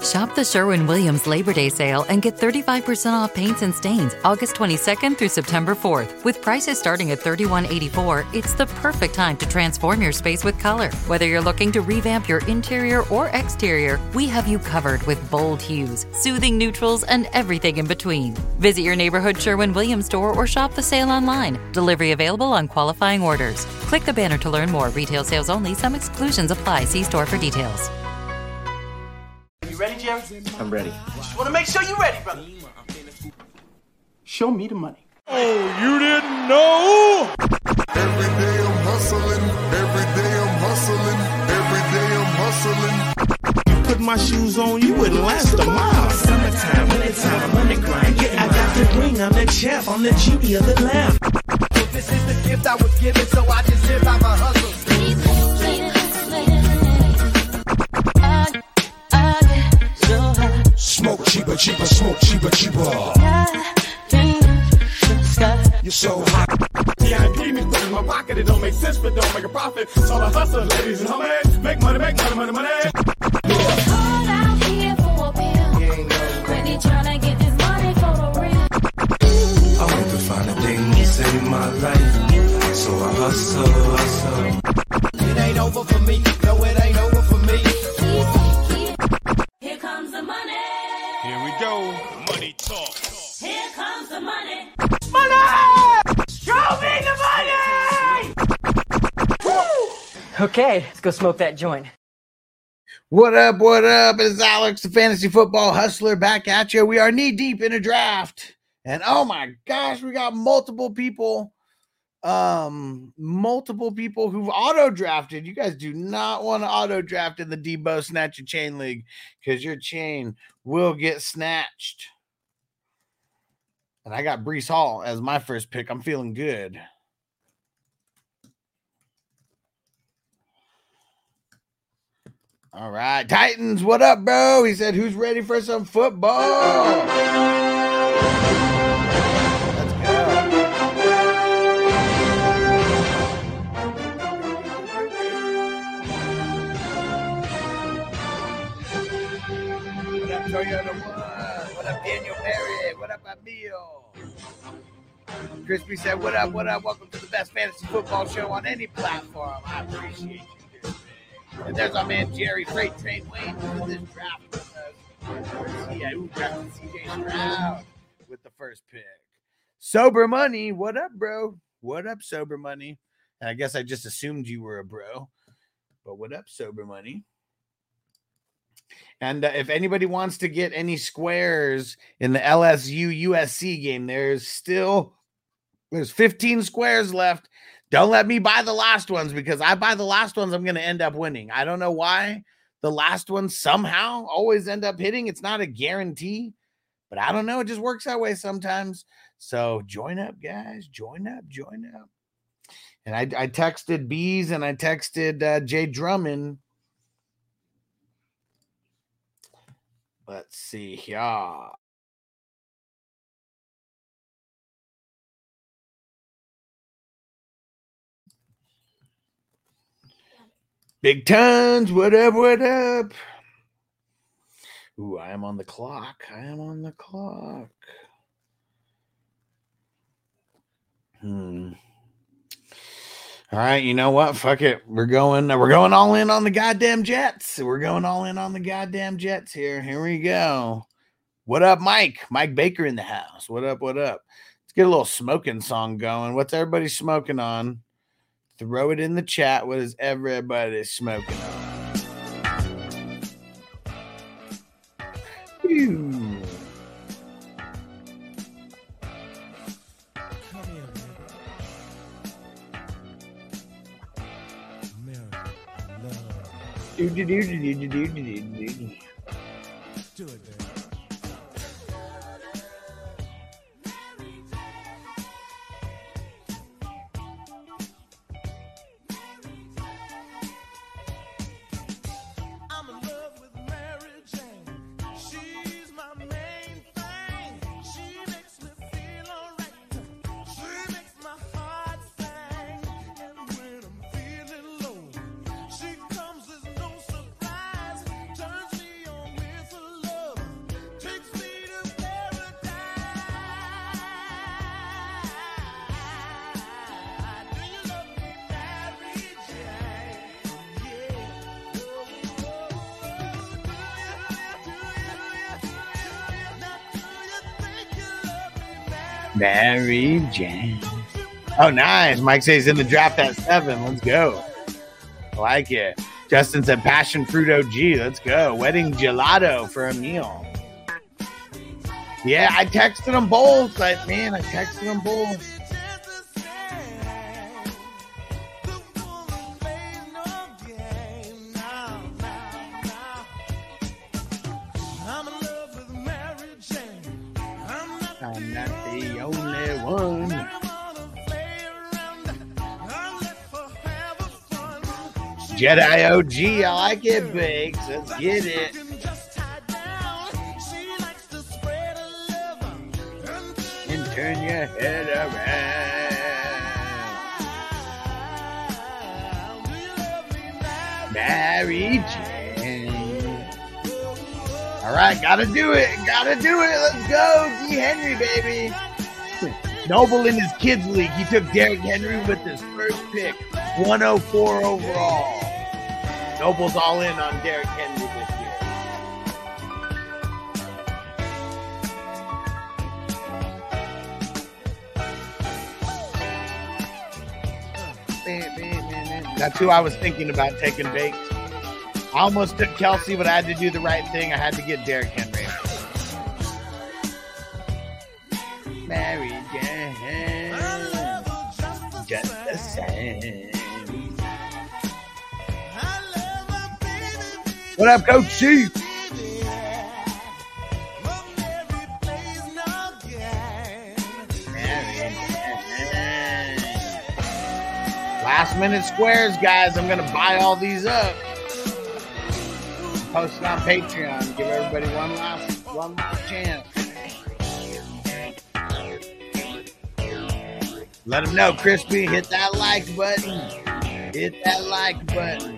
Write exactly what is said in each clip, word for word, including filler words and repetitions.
Shop the Sherwin-Williams Labor Day sale and get thirty-five percent off paints and stains August twenty-second through September fourth. With prices starting at thirty-one eighty-four, it's the perfect time to transform your space with color. Whether you're looking to revamp your interior or exterior, we have you covered with bold hues, soothing neutrals, and everything in between. Visit your neighborhood Sherwin-Williams store or shop the sale online. Delivery available on qualifying orders. Click the banner to learn more. Retail sales only. Some exclusions apply. See store for details. Ready, Jerry? I'm ready. Just want to make sure you're ready, brother. Show me the money. Oh, you didn't know? Every day I'm hustling. Every day I'm hustling. Every day I'm hustling. Put my shoes on, you wouldn't last a mile. Summertime, wintertime, I'm on the grind. Yeah, I got the ring, I'm the champ, I'm the Judy of the lamb. This is the gift I was given, so I just live out my hustle. Smoke cheaper, cheaper, smoke cheaper, cheaper. You're so hot. T I P me put in my pocket, it don't make sense, but don't make a profit. So I hustle, ladies and homies. Make money, make money, money, money. Hold out here for a pill. Really tryna get this money for the real. I want to find a thing to save my life. So I hustle, hustle. It ain't over for me. No, it ain't over for me. Here comes the money. Here we go. Money talk. Here comes the money. Money! Show me the money! Woo! Okay, let's go smoke that joint. What up, what up? It's Alex, the Fantasy Football Hustler, back at you. We are knee deep in a draft. And oh my gosh, we got multiple people, um, multiple people who've auto-drafted. You guys do not want to auto-draft in the Debo Snatch Your Chain League because your chain will get snatched. And I got Breece Hall as my first pick. I'm feeling good. All right. Titans, what up, bro? He said, who's ready for some football? Let's go. What up, Toyota One? What up, Daniel Perry? What up, Emil? Crispy said, what up, what up? Welcome to the best fantasy football show on any platform. I appreciate you. And there's our man Jerry Freight Train Wayne with this draft with us. Yeah, who drafted C J Stroud with the first pick. Sober Money, what up, bro? What up, Sober Money? And I guess I just assumed you were a bro. But what up, Sober Money? And uh, if anybody wants to get any squares in the L S U U S C game, there's still there's fifteen squares left. Don't let me buy the last ones because I buy the last ones, I'm going to end up winning. I don't know why the last ones somehow always end up hitting. It's not a guarantee, but I don't know. It just works that way sometimes. So join up, guys. Join up. Join up. And I, I texted Bees and I texted uh, Jay Drummond. Let's see here. Big Tons, what up, what up? Ooh, I am on the clock. I am on the clock. Hmm. All right, you know what? Fuck it. We're going, we're going all in on the goddamn Jets. We're going all in on the goddamn Jets here. Here we go. What up, Mike? Mike Baker in the house. What up, what up? Let's get a little smoking song going. What's everybody smoking on? Throw it in the chat. What is everybody smoking on? Ew. Do do do do do do do do do. Do it, man. Mary Jane. Oh, nice. Mike says he's in the draft at seven. Let's go. I like it. Justin said passion fruit O G. Let's go. Wedding gelato for a meal. Yeah, I texted them both. Like, man, I texted them both. I'm not the only one. Jedi O G, I like it, Biggs. Let's get it. And turn your head around. Mary Jane. All right, gotta do it. Gotta do it. Let's go. D. Henry, baby. Noble in his kids league. He took Derrick Henry with his first pick. one oh four overall. Noble's all in on Derrick Henry this year. That's who I was thinking about taking Bakes. I almost took Kelsey, but I had to do the right thing. I had to get Derrick Henry. Mary Jane, just the same. What up, Coach C? Last minute squares, guys. I'm going to buy all these up. Post it on Patreon. Give everybody one last, one last chance. Let them know, Crispy. Hit that like button. Hit that like button.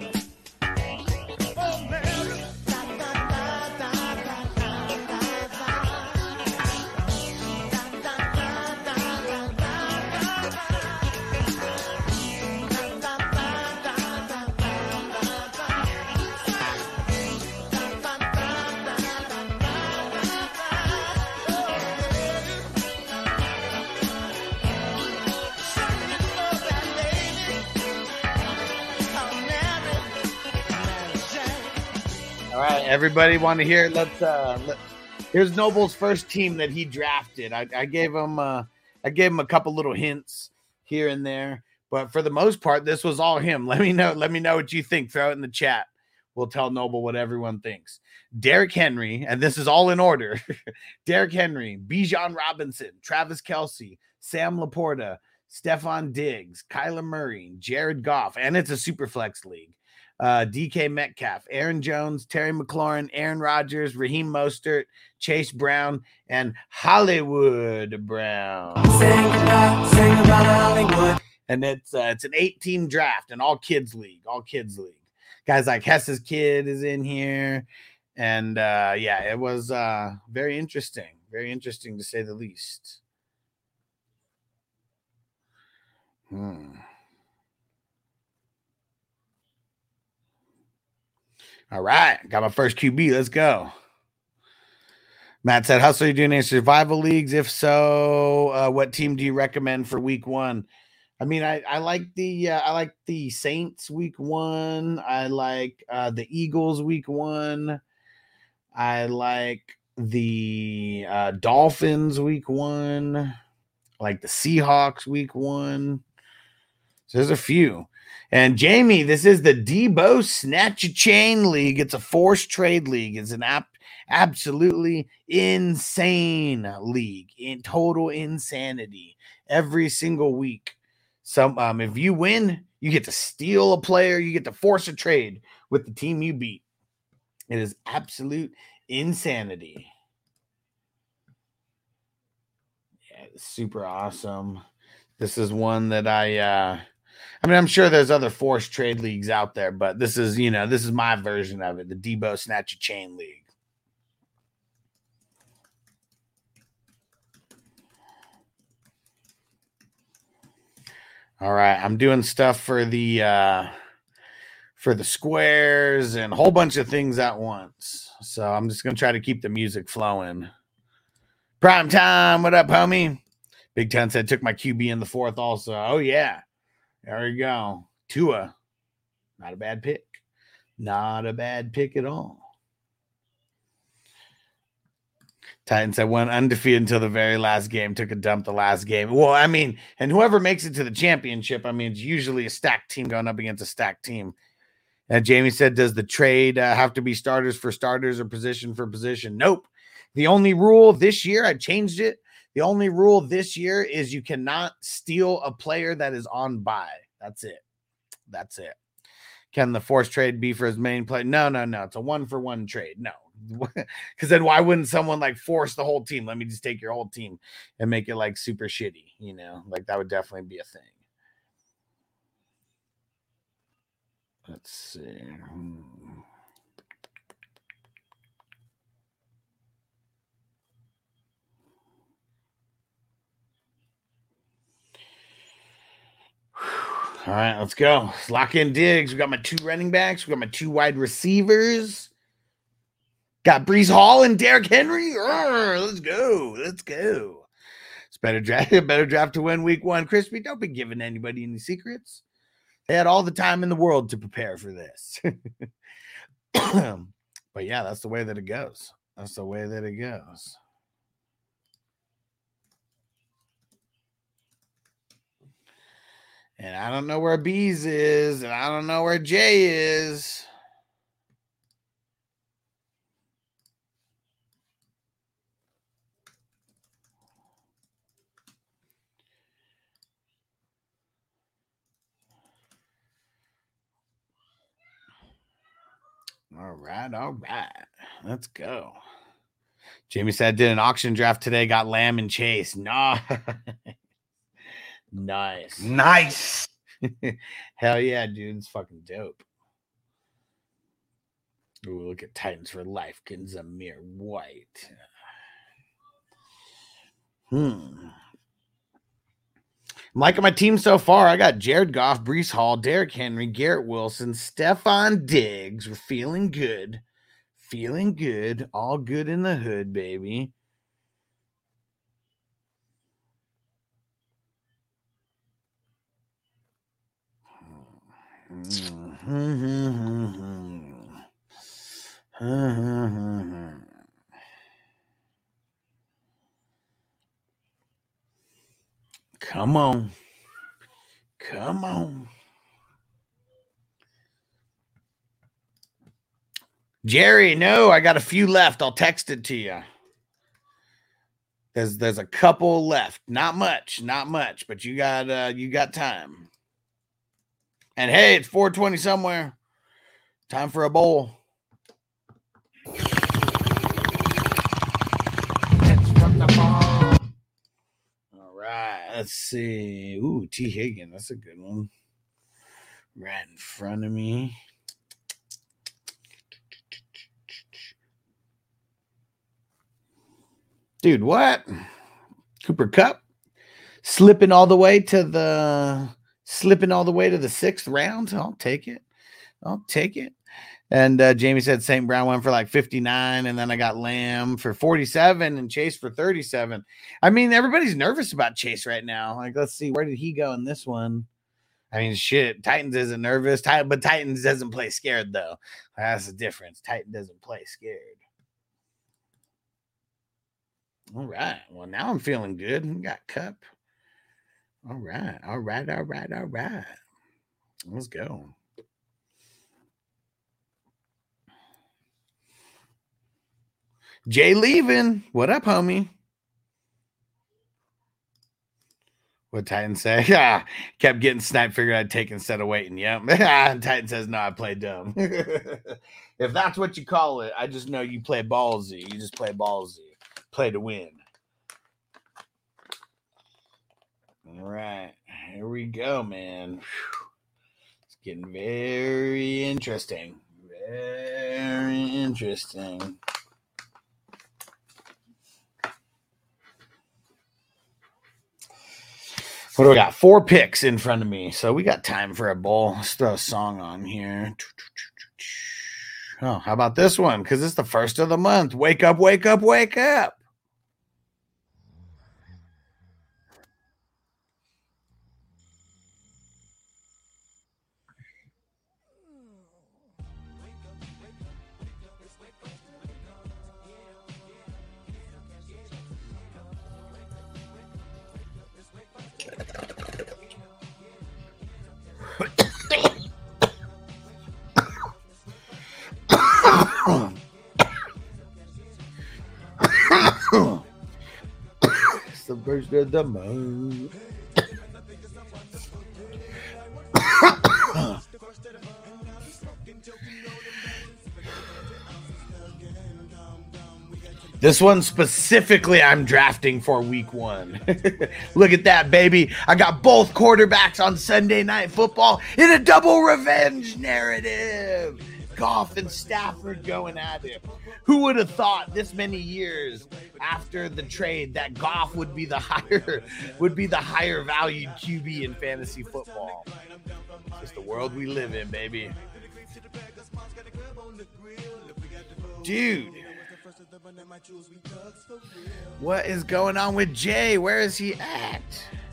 All right, everybody want to hear? Let's. Uh, let, here's Noble's first team that he drafted. I, I gave him. Uh, I gave him a couple little hints here and there, but for the most part, this was all him. Let me know. Let me know what you think. Throw it in the chat. We'll tell Noble what everyone thinks. Derrick Henry, and this is all in order. Derrick Henry, Bijan Robinson, Travis Kelce, Sam Laporta, Stephon Diggs, Kyler Murray, Jared Goff, and it's a super flex league. Uh, D K Metcalf, Aaron Jones, Terry McLaurin, Aaron Rodgers, Raheem Mostert, Chase Brown, and Hollywood Brown. Sing about, sing about Hollywood. And it's uh, it's an eight-team draft, an all-kids league, all-kids league. Guys like Hess's kid is in here. And, uh, yeah, it was uh, very interesting, very interesting to say the least. Hmm. All right, got my first Q B. Let's go. Matt said, "Hustle, you doing any survival leagues? If so, uh, what team do you recommend for week one?" I mean, I, I like the uh, I like the Saints week one. I like uh, the Eagles week one. I like the uh, Dolphins week one. I like the Seahawks week one. So there's a few. And Jamie, this is the Debo Snatch a Chain League. It's a forced trade league. It's an app, absolutely insane league, in total insanity every single week. Some, um, if you win, you get to steal a player. You get to force a trade with the team you beat. It is absolute insanity. Yeah, it's super awesome. This is one that I. Uh, I mean, I'm sure there's other forced trade leagues out there, but this is, you know, this is my version of it, the Debo Snatch a Chain League. All right, I'm doing stuff for the uh, for the squares and a whole bunch of things at once. So I'm just gonna try to keep the music flowing. Prime time, what up, homie? Big Ten said took my Q B in the fourth also. Oh, yeah. There we go. Tua. Not a bad pick. Not a bad pick at all. Titans said went undefeated until the very last game, took a dump the last game. Well, I mean, and whoever makes it to the championship, I mean, it's usually a stacked team going up against a stacked team. And Jamie said, does the trade uh, have to be starters for starters or position for position? Nope. The only rule this year, I changed it. The only rule this year is you cannot steal a player that is on bye. That's it. That's it. Can the force trade be for his main play? No, no, no. It's a one for one trade. No. Because then why wouldn't someone like force the whole team? Let me just take your whole team and make it like super shitty, you know? Like that would definitely be a thing. Let's see. Hmm. All right, let's go. Let's lock in Diggs. We got my two running backs. We got my two wide receivers. Got Breece Hall and Derrick Henry. Urgh, let's go. Let's go. It's better draft, better draft to win week one. Crispy, don't be giving anybody any secrets. They had all the time in the world to prepare for this. But yeah, that's the way that it goes. That's the way that it goes. And I don't know where Bees is, and I don't know where Jay is. All right, all right. Let's go. Jamie said, did an auction draft today, got Lamb and Chase. No. Nice. Nice. Hell yeah, dude. It's fucking dope. Ooh, look at Titans for life. Getting Zamir White. Hmm. I'm liking my team so far. I got Jared Goff, Breece Hall, Derrick Henry, Garrett Wilson, Stephon Diggs. We're feeling good. Feeling good. All good in the hood, baby. Come on. Come on. Jerry, no, I got a few left. I'll text it to you. There's there's a couple left. Not much, not much, but you got uh you got time. And hey, it's four twenty somewhere. Time for a bowl. All right, let's see. Ooh, T. Higgins, that's a good one. Right in front of me. Dude, what? Cooper Kupp slipping all the way to the slipping all the way to the sixth round. I'll take it. I'll take it. And uh, Jamie said Saint Brown went for like fifty-nine, and then I got Lamb for forty-seven and Chase for thirty-seven. I mean, everybody's nervous about Chase right now. Like, let's see, where did he go in this one? I mean, shit, Titans isn't nervous, but Titans doesn't play scared, though. That's the difference. Titan doesn't play scared. All right. Well, now I'm feeling good. We got Kupp. All right. All right. All right. All right. Let's go. Jay leaving. What up, homie? What Titan say? Yeah, kept getting sniped. Figured I'd take instead of waiting. Yep. Titan says, no, I play dumb. If that's what you call it, I just know you play ballsy. You just play ballsy. Play to win. All right. Here we go, man. Whew. It's getting very interesting. Very interesting. What do we got? Four picks in front of me. So we got time for a bowl. Let's throw a song on here. Oh, how about this one? Because it's the first of the month. Wake up, wake up, wake up. the first of the month. This one specifically I'm drafting for week one. Look at that, baby. I got both quarterbacks on Sunday Night Football in a double revenge narrative. Goff and Stafford going at it. Who would have thought this many years after the trade that Goff would be the higher would be the higher valued Q B in fantasy football? It's just the world we live in, baby. Dude. What is going on with Jay? Where is he at?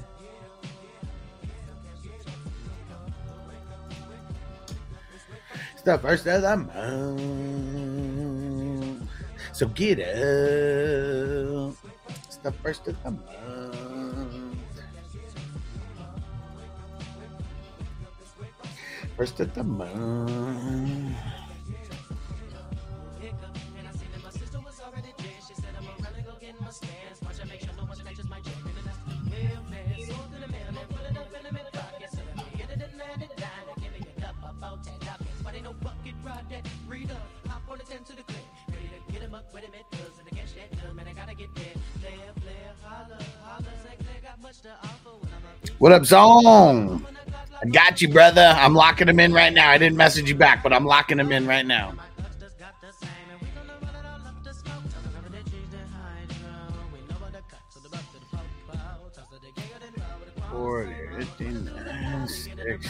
It's the first of the month. So get up. It's the first of the month. First of the month. What up, Zong? I got you, brother. I'm locking him in right now. I didn't message you back, but I'm locking him in right now. forty, fifty-nine, sixty.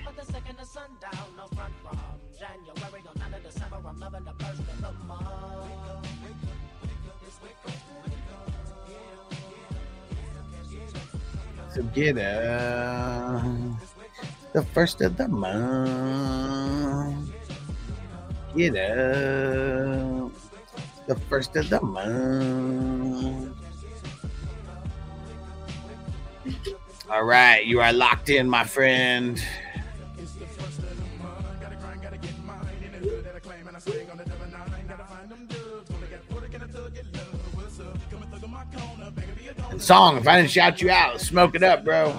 So get up. The first of the month. Get up. The first of the month. All right, you are locked in, my friend. And Song, if I didn't shout you out, smoke it up, bro.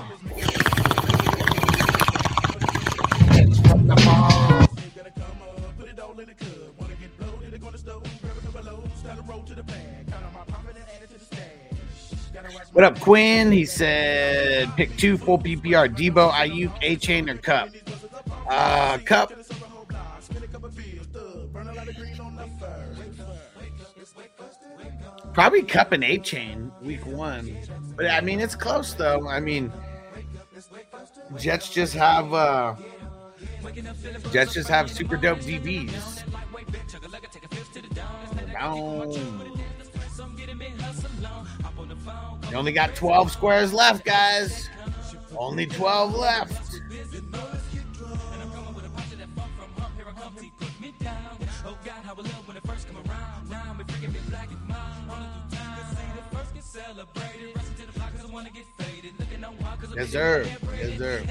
What up, Quinn? He said, pick two full P P R, Debo, Ayuk, A-Chain, or Cup. Uh, Cup. Probably Cup and A-Chain week one. But, I mean, it's close, though. I mean, Jets just have uh, Jets just have super dope D Bs. Boom. You only got twelve squares left, guys. Only twelve left. Yes, sir. Yes, sir.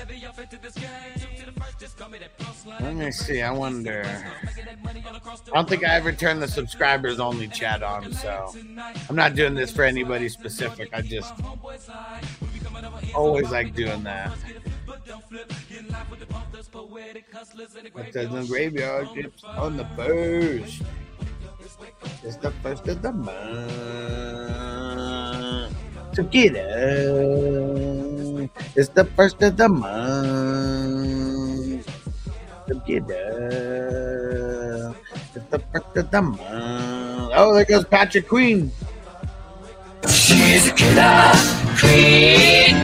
Let me see. I wonder. I don't think I ever turned the subscribers only chat on, so I'm not doing this for anybody specific. I just always like doing that. It says no graveyard ships on the first. It's the first of the month. So get up. It's the first of the month. So get up. It's the first of the month. Oh, there goes Patrick Queen. She's a killer queen.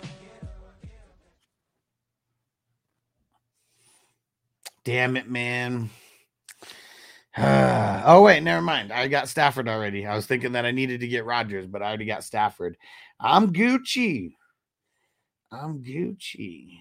Damn it, man. Uh, oh, wait, never mind. I got Stafford already. I was thinking that I needed to get Rodgers, but I already got Stafford. I'm Gucci. I'm Gucci.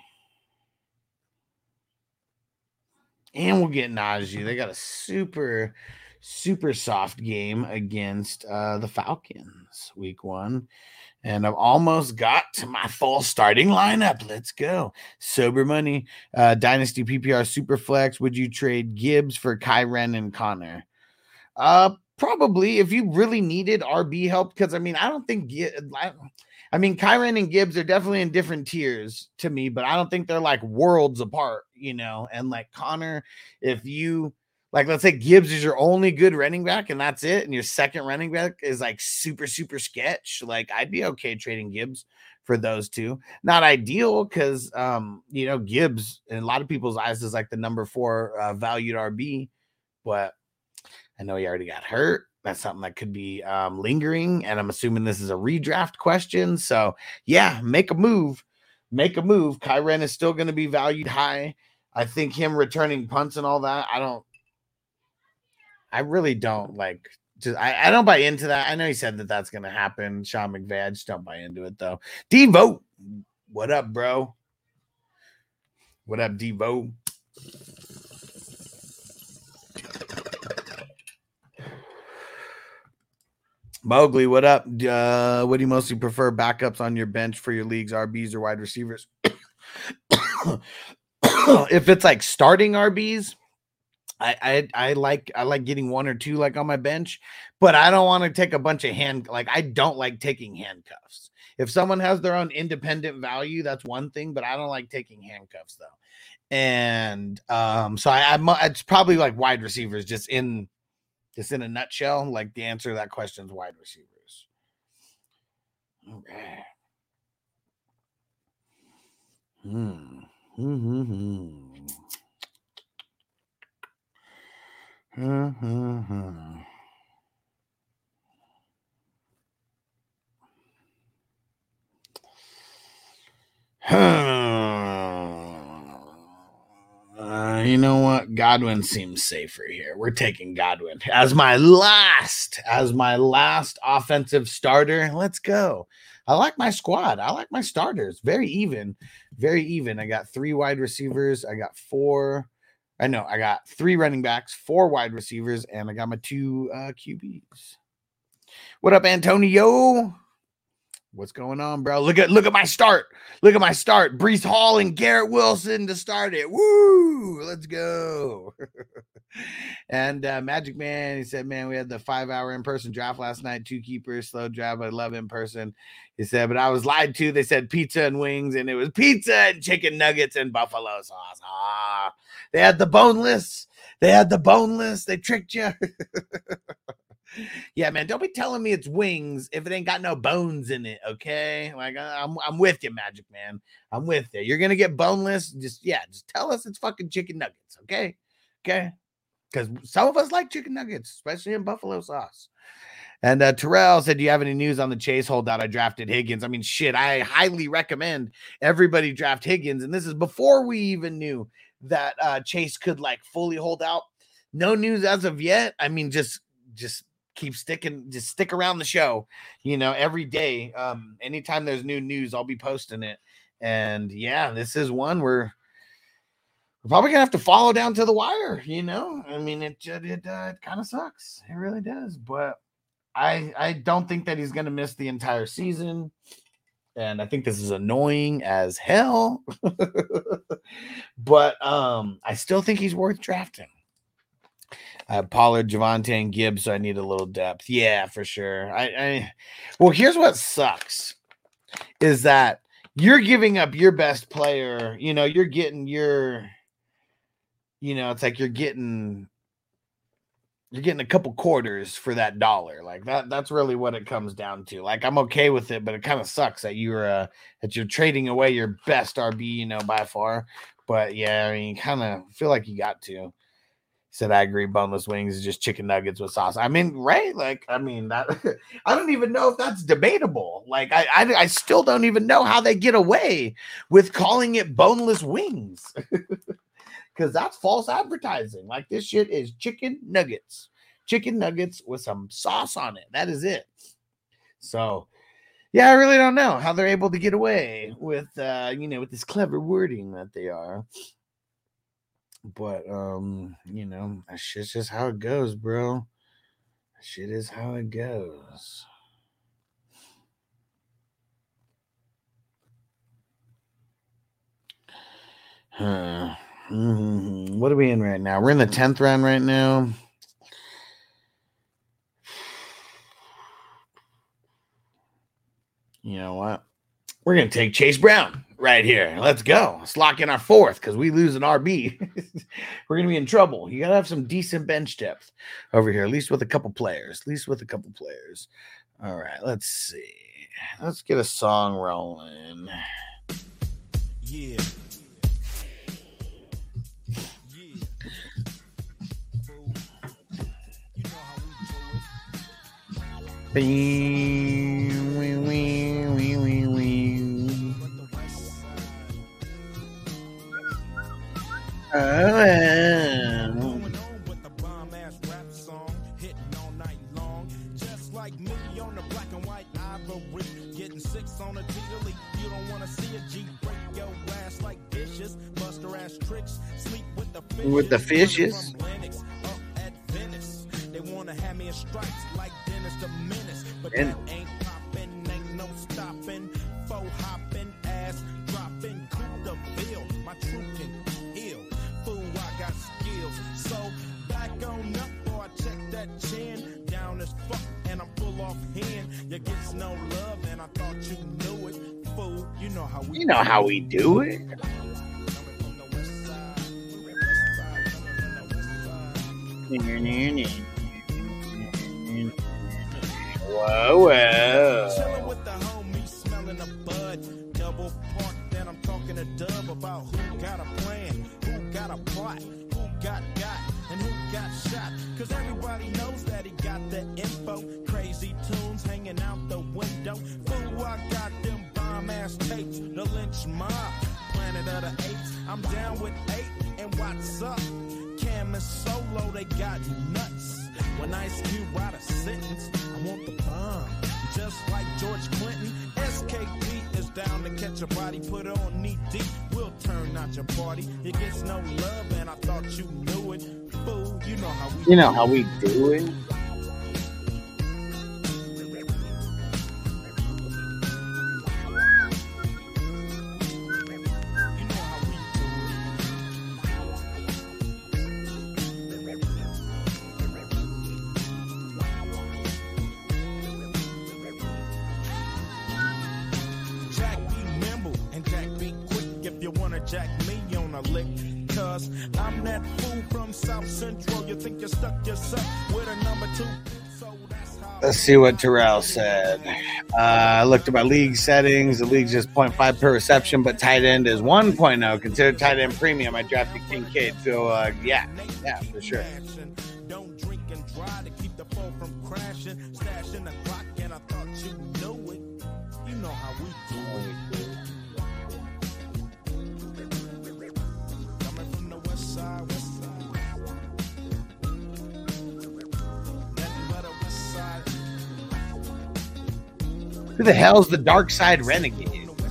And we'll get Najee. They got a super, super soft game against uh, the Falcons week one. And I've almost got to my full starting lineup. Let's go. Sober money. Uh, Dynasty P P R Superflex. Would you trade Gibbs for Kyren and Connor? Uh, Probably if you really needed R B help, because I mean, I don't think I, I mean Kyren and Gibbs are definitely in different tiers to me, but I don't think they're like worlds apart, you know. And like Connor, if you like, let's say Gibbs is your only good running back and that's it, and your second running back is like super, super sketch, like I'd be okay trading Gibbs for those two. Not ideal because um, you know, Gibbs in a lot of people's eyes is like the number four uh, valued R B, but I know he already got hurt. That's something that could be um, lingering. And I'm assuming this is a redraft question. So, yeah, make a move. Make a move. Kyren is still going to be valued high. I think him returning punts and all that, I don't, I really don't like, just, I, I don't buy into that. I know he said that that's going to happen. Sean McVay, I just don't buy into it, though. Devo, what up, bro? What up, Devo? Mowgli, what up? Uh, what do you mostly prefer, backups on your bench for your leagues, R Bs or wide receivers? If it's like starting R Bs, I, I I like I like getting one or two like on my bench, but I don't want to take a bunch of hand like I don't like taking handcuffs. If someone has their own independent value, that's one thing, but I don't like taking handcuffs though. And um, so I, I'm it's probably like wide receivers just in. Just in a nutshell, like the answer to that question is wide receivers. Okay. Hmm. Hmm. Hmm. Hmm. Hmm. Uh, you know what? Godwin seems safer here. We're taking Godwin as my last, as my last offensive starter. Let's go. I like my squad. I like my starters. Very even, very even. I got three wide receivers. I got four. I know I got three running backs, four wide receivers, and I got my two uh, Q Bs. What up, Antonio? What's going on, bro? Look at look at my start. Look at my start. Breece Hall and Garrett Wilson to start it. Woo! Let's go. And uh, Magic Man, he said, man, we had the five-hour in-person draft last night. Two keepers, slow draft. I love in-person. He said, but I was lied to. They said pizza and wings, and it was pizza and chicken nuggets and buffalo sauce. Ah, they had the boneless. They had the boneless. They tricked you. Yeah, man, don't be telling me it's wings if it ain't got no bones in it, okay? Like, I'm I'm with you, Magic Man. I'm with you. You're going to get boneless. Just, yeah, just tell us it's fucking chicken nuggets, okay? Okay? Because some of us like chicken nuggets, especially in buffalo sauce. And uh, Terrell said, do you have any news on the Chase holdout? I drafted Higgins. I mean, shit, I highly recommend everybody draft Higgins. And this is before we even knew that uh, Chase could, like, fully hold out. No news as of yet. I mean, just just... keep sticking, just stick around the show, you know, every day. Um, anytime there's new news, I'll be posting it. And yeah, this is one where we're probably gonna have to follow down to the wire, you know. I mean, it it, uh, it kind of sucks. It really does. But I I don't think that he's gonna miss the entire season. And I think this is annoying as hell. But um, I still think he's worth drafting. Uh, Pollard, Javonte, and Gibbs, so I need a little depth. Yeah, for sure. I, I well, here's what sucks is that you're giving up your best player. You know, you're getting your, you know, it's like you're getting, you're getting a couple quarters for that dollar. Like that. That's really what it comes down to. Like I'm okay with it, but it kind of sucks that you're uh, that you're trading away your best R B, you know, by far. But yeah, I mean, kind of feel like you got to. Said, I agree. Boneless wings is just chicken nuggets with sauce. I mean, right? Like, I mean, that I don't even know if that's debatable. Like, I, I, I still don't even know how they get away with calling it boneless wings because that's false advertising. Like, this shit is chicken nuggets, chicken nuggets with some sauce on it. That is it. So, yeah, I really don't know how they're able to get away with, uh, you know, with this clever wording that they are. But, um, you know, that shit's just how it goes, bro. That shit is how it goes. Huh. Mm-hmm. What are we in right now? We're in the tenth round right now. You know what? We're going to take Chase Brown right here. Let's go. Let's lock in our fourth because we lose an R B. We're going to be in trouble. You got to have some decent bench depth over here, at least with a couple players. At least with a couple players. All right, let's see. Let's get a song rolling. Yeah. Wee, wee, wee, wee, wee, wee. Oh, Getting six on a G-Elite. You don't want to see a G break your ass like dishes. Buster ass tricks. Sleep with the fishes. With the fishes. They want to have me in stripes like Dennis the Menace. But and- that ain't popping, ain't no stopping. Faux hopping, ass dropping. Cool the bill. My truth can heal. Fool, I got skills. So back on up, boy, check that chin. Down as fuck, and I'm full off hand. You gets no love, and I thought you knew it. Fool, you know how we You know how we do it. Whoa, whoa. Chilling with the homies, smelling a bud. Double park, then I'm talking to Dub about who got a plan, who got a plot, who got got, and who got shot. Cause everybody knows that he got the info. Crazy tunes hanging out the window. Fool, I got them bomb ass tapes. The lynch mob, planet of the apes. I'm down with eight, and what's up? Cam and Solo, they got nuts. When Ice Cube write a sentence, I want the bomb. Just like George Clinton, S K P is down to catch a body, put on knee deep. We'll turn out your party. It gets no love, and I thought you knew it. Fool, you know how we You know how we do it. Jack me on a lick, cause I'm that fool from South Central. You think you stuck yourself with a number two? So that's how. Let's see what Terrell said. Uh, I looked at my league settings. The league's just point five per reception, but tight end is one point oh. Considered tight end premium. I drafted Kincaid. So, uh, yeah, yeah, for sure. Don't drink and drive to keep the phone from crashing. Stashing the clock, and I thought you knew it. You know how we do it. Who the hell's the Dark Side Renegade?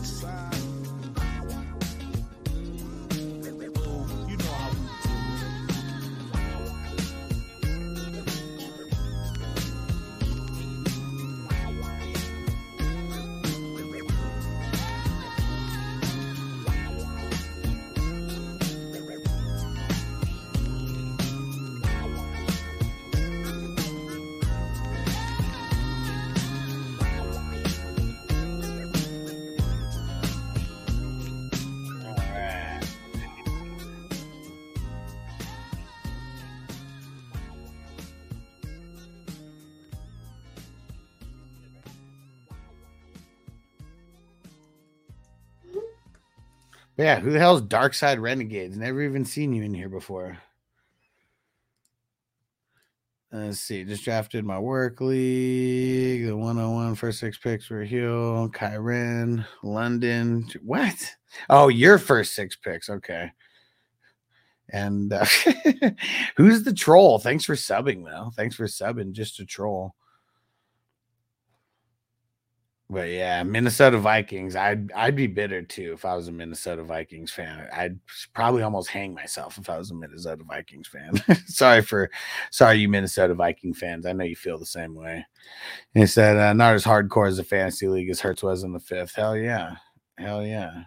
Yeah, who the hell's Dark Side Renegades? Never even seen you in here before. Let's see. Just drafted my work league. The one oh one first six picks were Hill, Kyren, London. What? Oh, your first six picks. Okay. And uh, who's the troll? Thanks for subbing, though. Thanks for subbing. Just a troll. But yeah, Minnesota Vikings. I'd I'd be bitter too if I was a Minnesota Vikings fan. I'd probably almost hang myself if I was a Minnesota Vikings fan. sorry for, sorry you Minnesota Viking fans. I know you feel the same way. And he said uh, not as hardcore as a fantasy league as Hertz was in the fifth. Hell yeah, hell yeah.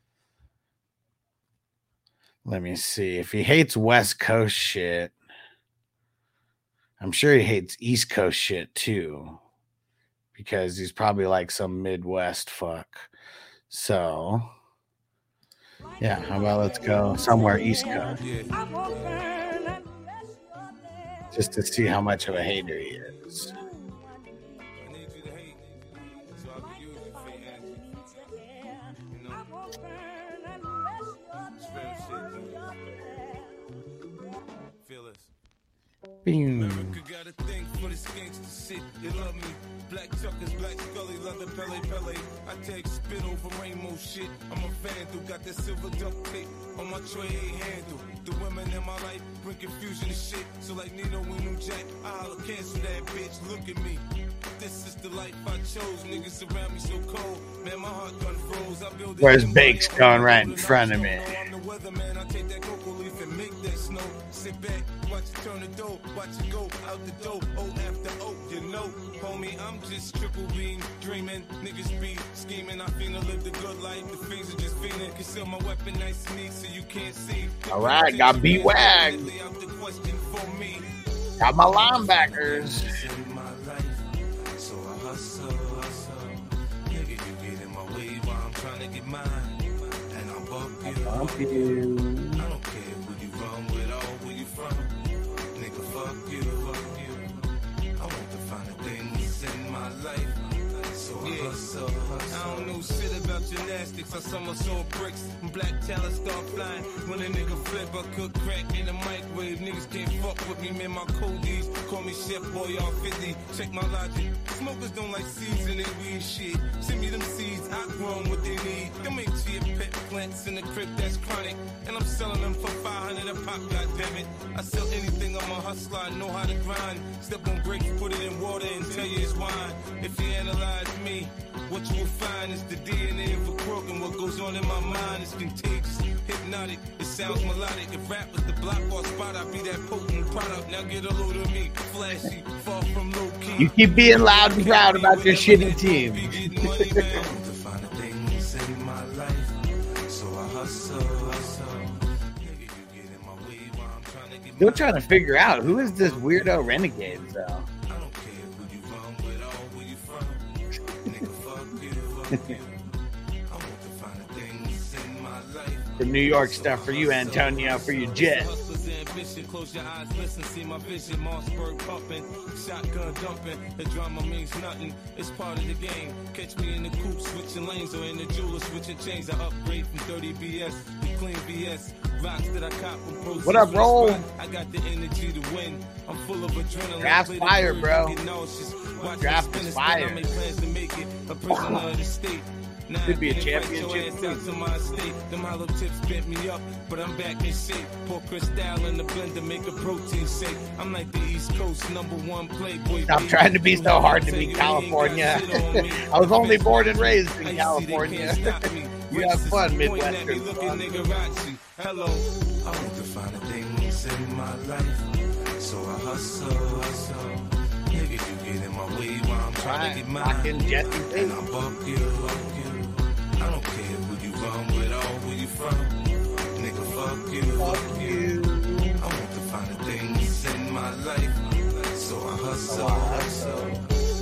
Let me see if he hates West Coast shit. I'm sure he hates East Coast shit too. because he's probably like some Midwest fuck. So, yeah, how about let's go somewhere East Coast just to see how much of a hater he is. America got a thing for this gangsta shit. They love me. Black Chuckers, Black Scully, leather Pele Pele. I take spit over rainbow shit. I'm a vandal, got that silver duct tape on my tray handle. The women in my life bring confusion and shit. So like Nino and New Jack, I'll cancel that bitch. Look at me. This is the life I chose. Niggas around me so cold. Man, my heart gun froze. I build Where's Bakes going right in front of me? I'm the weatherman. I take that cocoa leaf and make that snow. Sit back, watch it turn the dough. Watch it go out the door. O after O, you know. Homie, I'm just triple beam dreaming. Niggas be scheming. I finna live the good life. The fiends are just feeling. Conceal my weapon nice and neat so you can't see. All right, got B-Wag. Got my linebackers. So I hustle, hustle. Nigga, you get in my way while I'm trying to get mine. And I'll bump you. Bump you. I don't care who you run with or where you from. Nigga, fuck you, fuck you. I want to find the things in my life. So I hustle, hustle. I don't know shit about gymnastics. I somersault bricks. When black talent start flying. When a nigga flip, I cook crack in the microwave. Niggas can't fuck with me, man. My coldies call me Chef Boy all fifty. Check my logic. Smokers don't like seeds in their weed shit. Send me them seeds, I grow them what they need. Them ain't chia pet plants in the crib that's chronic. And I'm selling them for five hundred a pop, goddammit. I sell anything, I'm a hustler, I know how to grind. Step on grapes, put it in water and tell you it's wine. If you analyze me, what you will find is the D N A of a crook, and what goes on in my mind is contagious, hypnotic, it sounds melodic. If rap was the block or spot, I'd be that potent product. Now get a load of me, flashy, far from low key. You keep being loud and proud about your shitty team. Still trying to figure out who is this weirdo renegade, though. The New York stuff for you, Antonio, for your jet. Close your eyes, listen, see my vision. Mossberg pumping, shotgun dumping. The drama means nothing, it's part of the game. Catch me in the coupe switching lanes or in the jeweler switching chains. I upgrade from dirty B S to clean B S. Rocks that I cop from pros. What up, roll? I got the energy to win. I'm full of adrenaline. Draft fire, bro. Draft is fire. I make plans to make it a prisoner of the state. Now could be a championship out to my estate. Them hollow tips bent me up, but I'm back in shape. Pour Cristal in the blender, make a protein shake. I'm like the East Coast number one playboy. Stop trying to be so hard to be California. I was only born and raised in California. You have fun, Midwestern. Hello, I want to find the things in my life, so I hustle, hustle. Nigga, you get in my way while I'm trying to get mine. And I bump you, bump you. I don't care who you run with or where you from. Nigga, fuck you, fuck you. I want to find the things in my life, so I hustle, hustle.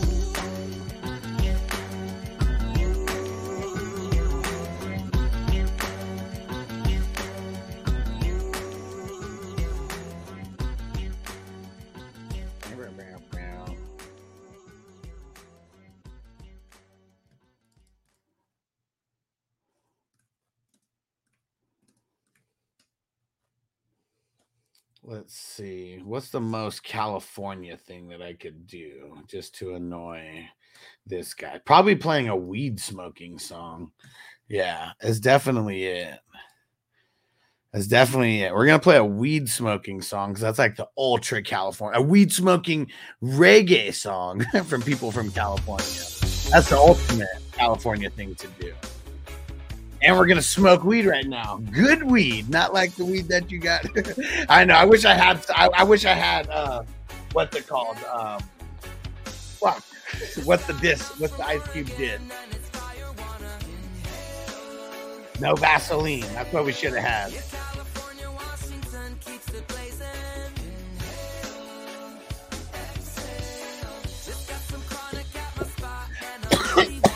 Let's see. What's the most California thing that I could do just to annoy this guy? Probably playing a weed smoking song. Yeah, it's definitely it. That's definitely it. We're going to play a weed smoking song because that's like the ultra California. A weed smoking reggae song from people from California. That's the ultimate California thing to do. And we're going to smoke weed right now. Good weed, not like the weed that you got. I know. I wish I had, I, I wish I had, uh, what's it called? Um, fuck. What's the disc? What's the Ice Cube disc? No Vaseline. That's what we should have had.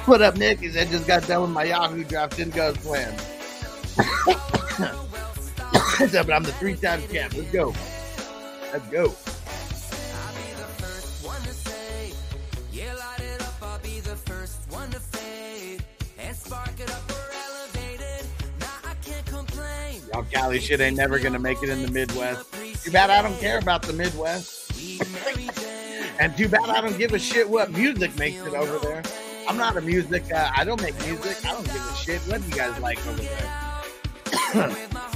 What up, Nick? He said, just got done with my Yahoo draft. Didn't go as planned. What's up? I'm the three times champ. Let's go. Let's go. Y'all Cali shit ain't never gonna make it in the Midwest. Too bad I don't care about the Midwest. And too bad I don't give a shit what music makes it over there. I'm not a music, uh, I don't make music. I don't give a shit what you guys like over there.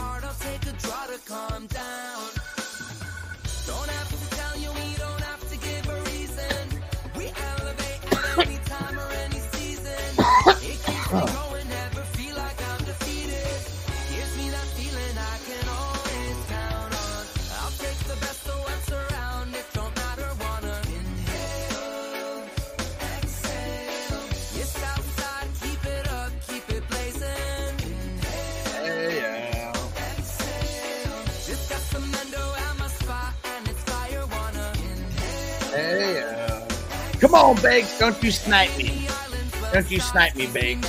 Hey, uh, come on, Bakes. Don't you snipe me. Don't you snipe me, Bakes.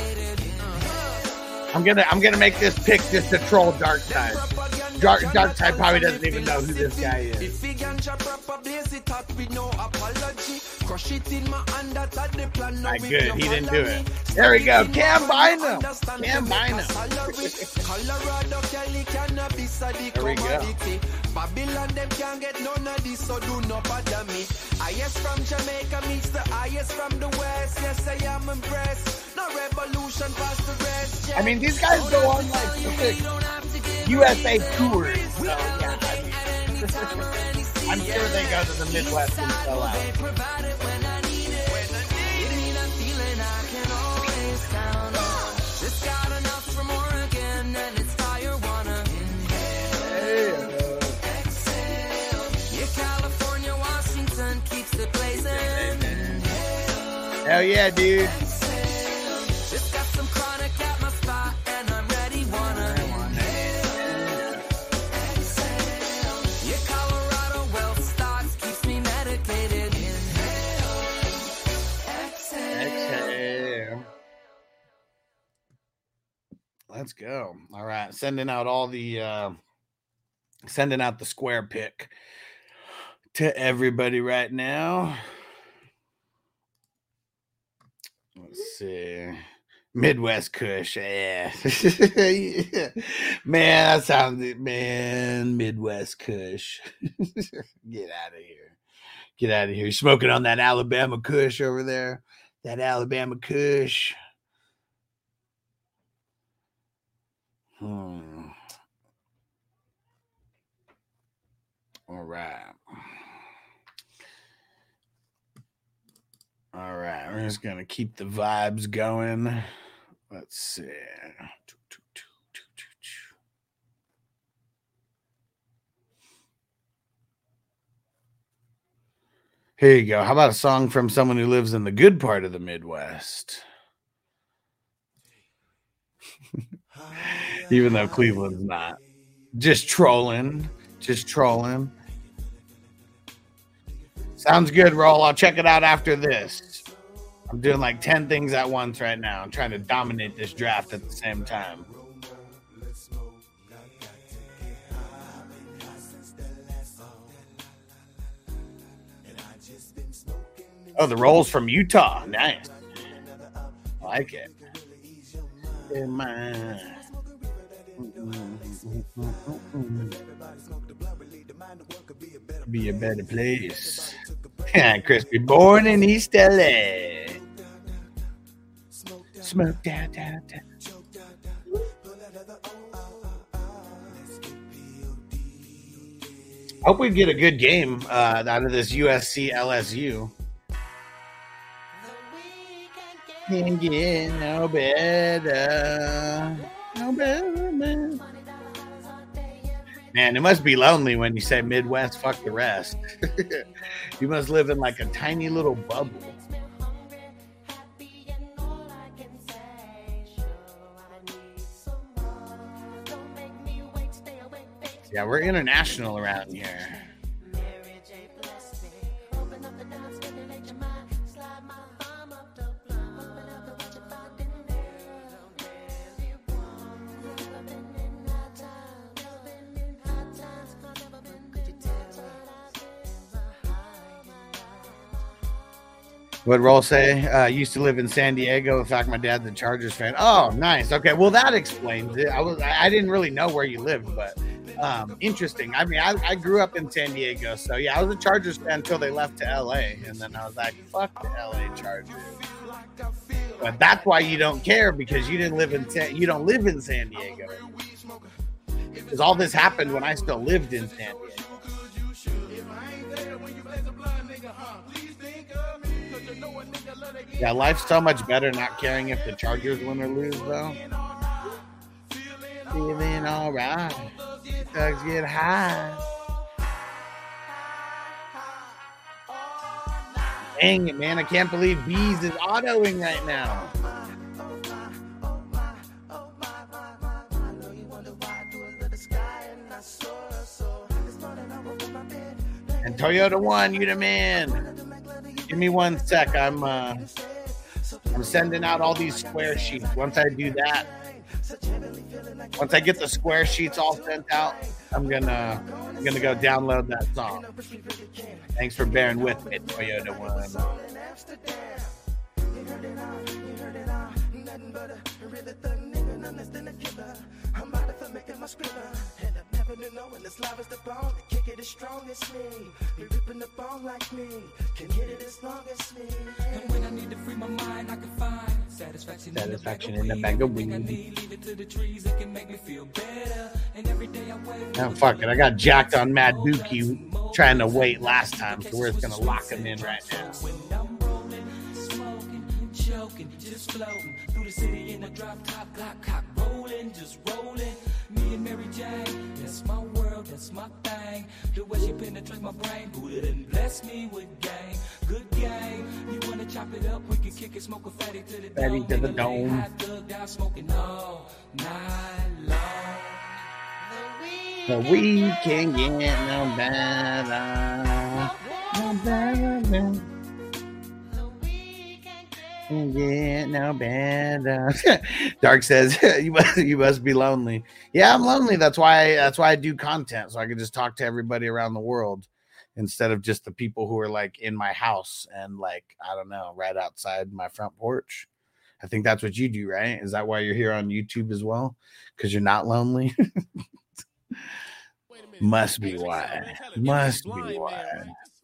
I'm gonna I'm gonna make this pick just to troll Dark Tide. Dark, Dark Tide probably doesn't even know who this guy is. Alright, good. He didn't do it. There we go. Cam Bynum. Cam Bynum. There we go. Babylon, them can't get none of this, so do not bother me. Highest from Jamaica meets the highest from the west. Yes, I am impressed. No revolution past the rest. I mean, these guys go on like U S A tours. So, yeah, I mean, I'm sure they go to the Midwest and sell out. Hell yeah, dude. Just got some chronic at my spot and I'm ready, wanna. Yeah, Colorado wealth stocks keeps me medicated. Exhale. Let's go. All right. Sending out all the uh sending out the square pick to everybody right now. Let's see. Midwest Kush. Yeah. Yeah. Man, that sounds, man, Midwest Kush. Get out of here. Get out of here. You're smoking on that Alabama Kush over there. That Alabama Kush. Hmm. All right. All right, we're just going to keep the vibes going. Let's see. Here you go. How about a song from someone who lives in the good part of the Midwest? Even though Cleveland's not. Just trolling. Just trolling. Sounds good, Roll. I'll check it out after this. I'm doing like ten things at once right now. I'm trying to dominate this draft at the same time. Oh, the Roll's from Utah. Nice. I like it. In my... Be a better place. Crispy, born in East L A. Smoke down, down, down. Hope we get a good game uh, out of this U S C L S U. Can't get no better. No better, man. Man, it must be lonely when you say Midwest, fuck the rest. You must live in like a tiny little bubble. Yeah, we're international around here. What Roll say? Uh, used to live in San Diego. In fact, my dad's a Chargers fan. Oh, nice. Okay, well that explains it. I was I didn't really know where you lived, but um, interesting. I mean, I, I grew up in San Diego, so yeah, I was a Chargers fan until they left to L A, and then I was like, fuck the L A Chargers. But that's why you don't care, because you didn't live in San, you don't live in San Diego. Because all this happened when I still lived in San Diego. Yeah, life's so much better not caring if the Chargers win or lose, though. Feeling all right. Thugs get high. Dang it, man. I can't believe Bees is autoing right now. And Toyota One, you the man. Give me one sec. I'm uh, I'm sending out all these square sheets. Once I do that, once I get the square sheets all sent out, I'm gonna I'm gonna go download that song. Thanks for bearing with me, Toyota One. Satisfaction in the bag of weed. Oh, fuck it. I got jacked on Mad Dookie trying to wait last time, so we're just going to lock him in right now. Just floating through the city in a drop top, clock, cock rolling, just rolling. Me and Mary Jane, that's my world, that's my thing. The way she penetrates my brain, booted and bless me with gang. Good game. You wanna chop it up? We can kick it, smoke a fatty to the fatty dome. To the dome. Hot thug down, smoking all night long. The weed can't get no better, no better. Yeah, no better. Dark says you must you must be lonely. Yeah, I'm lonely. That's why that's why I do content, so I can just talk to everybody around the world instead of just the people who are like in my house and like I don't know, right outside my front porch. I think that's what you do, right? Is that why you're here on YouTube as well? Because you're not lonely. Must be why. Must be why.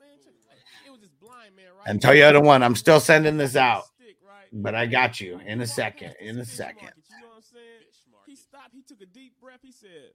And Toyota One, I'm still sending this out. But I got you in a second. In a second. You know what I'm saying? He stopped. He took a deep breath. He said,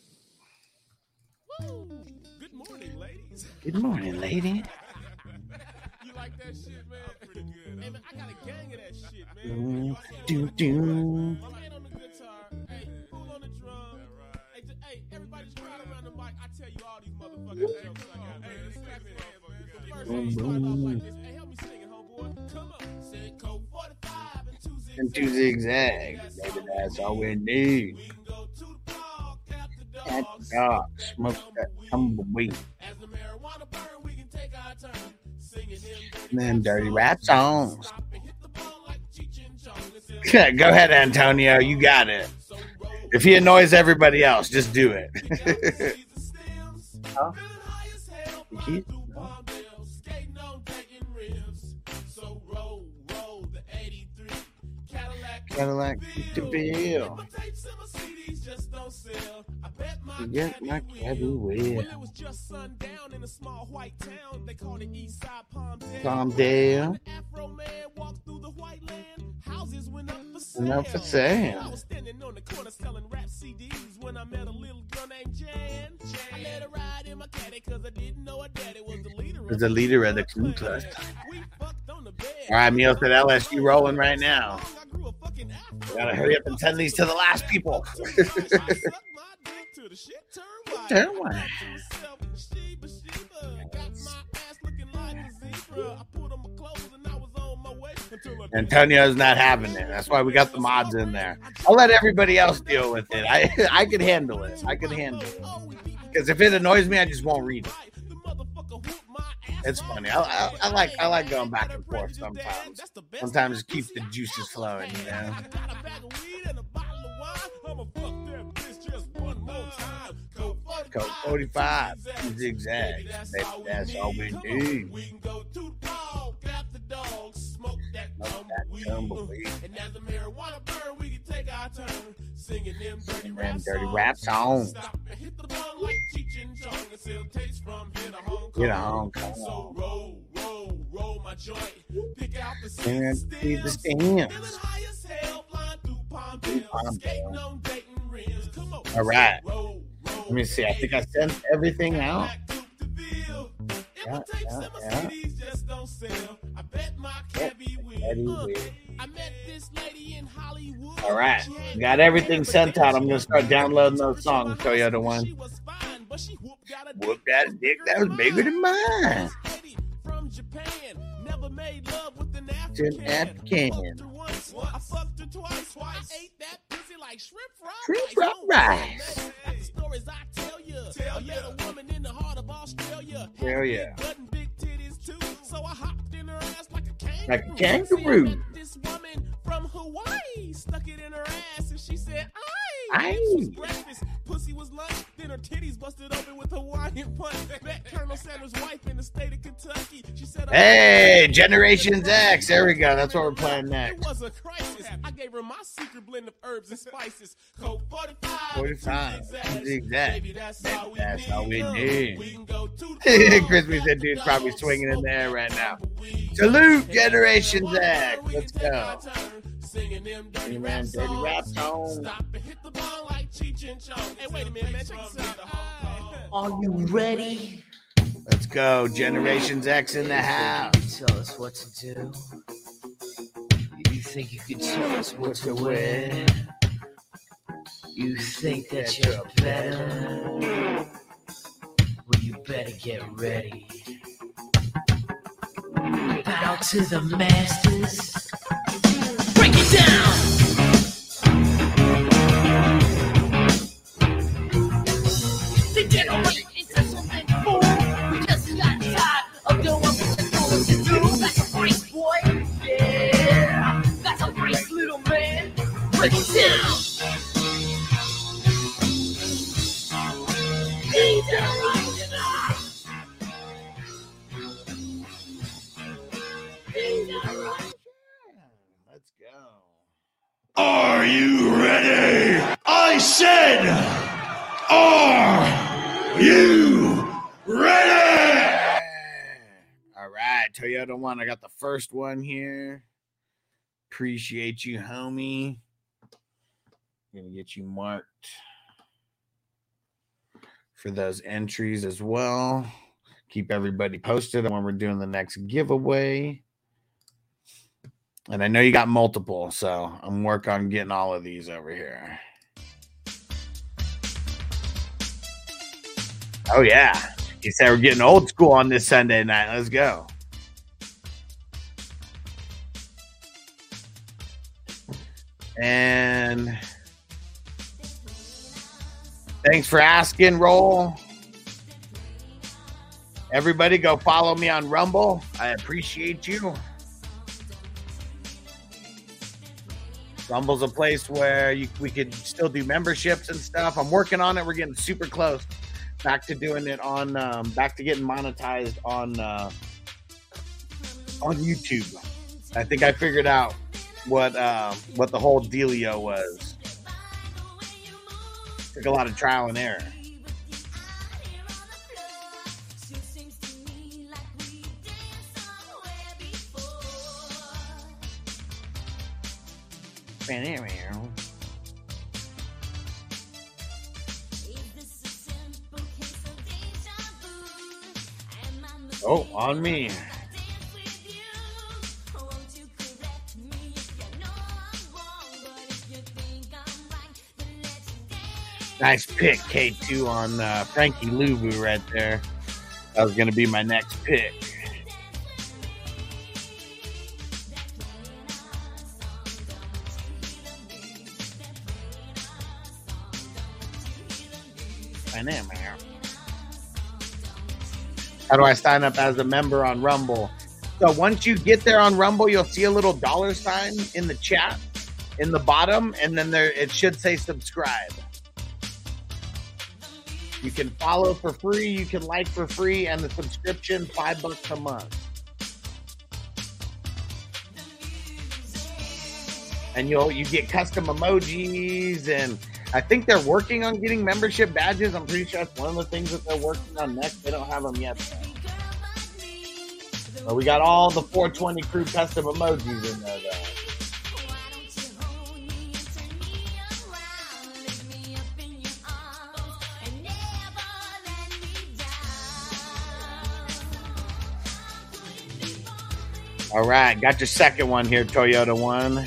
"Woo! Good morning, ladies." Good morning, lady. You like that shit, man? Pretty good. Hey, man, I got a gang of that shit, man. Do do. Man on the guitar. Hey, who's on the drum? Hey, just, hey, everybody just crowd around the mic. I tell you all these motherfucking jokes I got. Hey, let's clap it up, man. The first thing started off like this. Hey, help me sing it, homeboy. Come on. Say code forty-five and two zigzags. And two zigzags. Maybe that's all we need. We can go to the park, tap the At dogs. the dog, smoke that tumbleweed. As the marijuana burn, we can take our turn. Singing Them dirty rap songs. Stop and hit the ball like Cheech and Chong. Listen, Go ahead, Antonio. You got it. so roll. If he annoys everybody else, just do it. Huh? You keep- Cadillac to bill. You get my caddy wheel. It was just sundown in a small white town. They called it East Side Palmdale. Palmdale. Afro man walked through the white land. Houses went up for sale. Went up for sale. I was standing on the corner selling rap C Ds when I met a little girl named Jan. I let her ride in my caddy because I didn't know her daddy was the leader. Was the leader of the Ku Klux. We fucked on the bed. All right, Meals at L S U rolling right now. Gotta hurry up and send these to the last people. Turn one. Antonio's not having it. That's why we got the mods in there. I'll let everybody else deal with it. I I can handle it. I can handle it. Because if it annoys me, I just won't read it. It's funny. I, I, I like I like going back and forth sometimes. Sometimes keep the juices flowing, you know. Code forty-five, zigzags. That's all we do. tumbleweed. Tumbleweed. Uh, and as the marijuana burn, we can take our turn singing them dirty Them rap dirty songs. rap songs. Stop and hit the bong like Cheech and Chong and still taste from here to Hong Kong. Here to Hong Kong. So roll, roll, roll my joint. Pick out the And stems. see the stems. Feeling high as hell, flying through Palm Through Hills. Palm Skating Hills. on Dayton rims. Come on. All right. Roll, roll, Let me see. I think I sent everything out. Yeah, yeah, yeah. Just don't sell. I bet my cabbie Eddie will. Uh, will. I met this lady in Hollywood. All right. She had Got everything sent out. I'm going to start downloading those songs. Toyota one. She was fine, but she whooped got a Whoop that dick. That was bigger than mine. lady from Japan. Never made love with an An African. African. I fucked her once. I fucked her twice. Twice. Ate that pussy like shrimp fried Shrimp rice. fried Oh, rice. man, that's the stories I tell you. I met a woman in the heart of Australia. Had Hell big yeah. butt and big titties too. So I hopped in her ass like a kangaroo. Like a See, I kangaroo. met this woman from Hawaii. Stuck it in her ass and she said, "Aye." Aye. This was breakfast. Pussy was lunch. Then her titties busted open with Hawaiian punch. Met Colonel Sanders' wife in the state of Kentucky. She said, Hey, Generations X. There we go. That's what we're playing It next. was a crisis. I gave her my secret blend of herbs and spices. Coke forty-five. forty-five. to To exact. Baby, that's Baby, all we that's need. all we Uh, need. We can go to the Crispy said dude's probably swinging in the air right now. Salute, Generations X. Let's go. Singing them dirty Singing rap them dirty rap songs. songs. Stop and hit the ball like Cheech and Chong. Hey, wait a minute, man. Check this out. Are you ready? Let's go. Generations X in the house. Tell us what to do. You think you can tell us what to wear? You think that you're better? Well, you better get ready. Bow to the masters. Break it down. They generate into something cool. We just got tired of doing what we told us to do. That's a brace, boy. Yeah, that's a brace, little man. Break it down. They generate in us. They generate. Let's go. Are you ready? I said, are you ready? All right, Toyota one. I got the first one here. Appreciate you, homie. Gonna get you marked for those entries as well. Keep everybody posted on when we're doing the next giveaway. And I know you got multiple, so I'm working on getting all of these over here. Oh, yeah. He said we're getting old school on this Sunday night. Let's go. And thanks for asking, Roll. Everybody go follow me on Rumble. I appreciate you. Rumble's a place where you, we could still do memberships and stuff. I'm working on it. We're getting super close. Back to doing it on, um, back to getting monetized on uh, on YouTube. I think I figured out what uh, what the whole dealio was. Took a lot of trial and error. Oh, on me. Nice pick, K two on uh, Frankie Luvu right there. That was going to be my next pick. How do I sign up as a member on Rumble? So once you get there on Rumble, you'll see a little dollar sign in the chat in the bottom, and then there it should say subscribe. You can follow for free, you can like for free, and the subscription, five bucks a month. and you'll you get custom emojis, and I think they're working on getting membership badges. I'm pretty sure that's one of the things that they're working on next. They don't have them yet, though. But we got all the four twenty crew custom emojis in there, though. All right, got your second one here, Toyota One.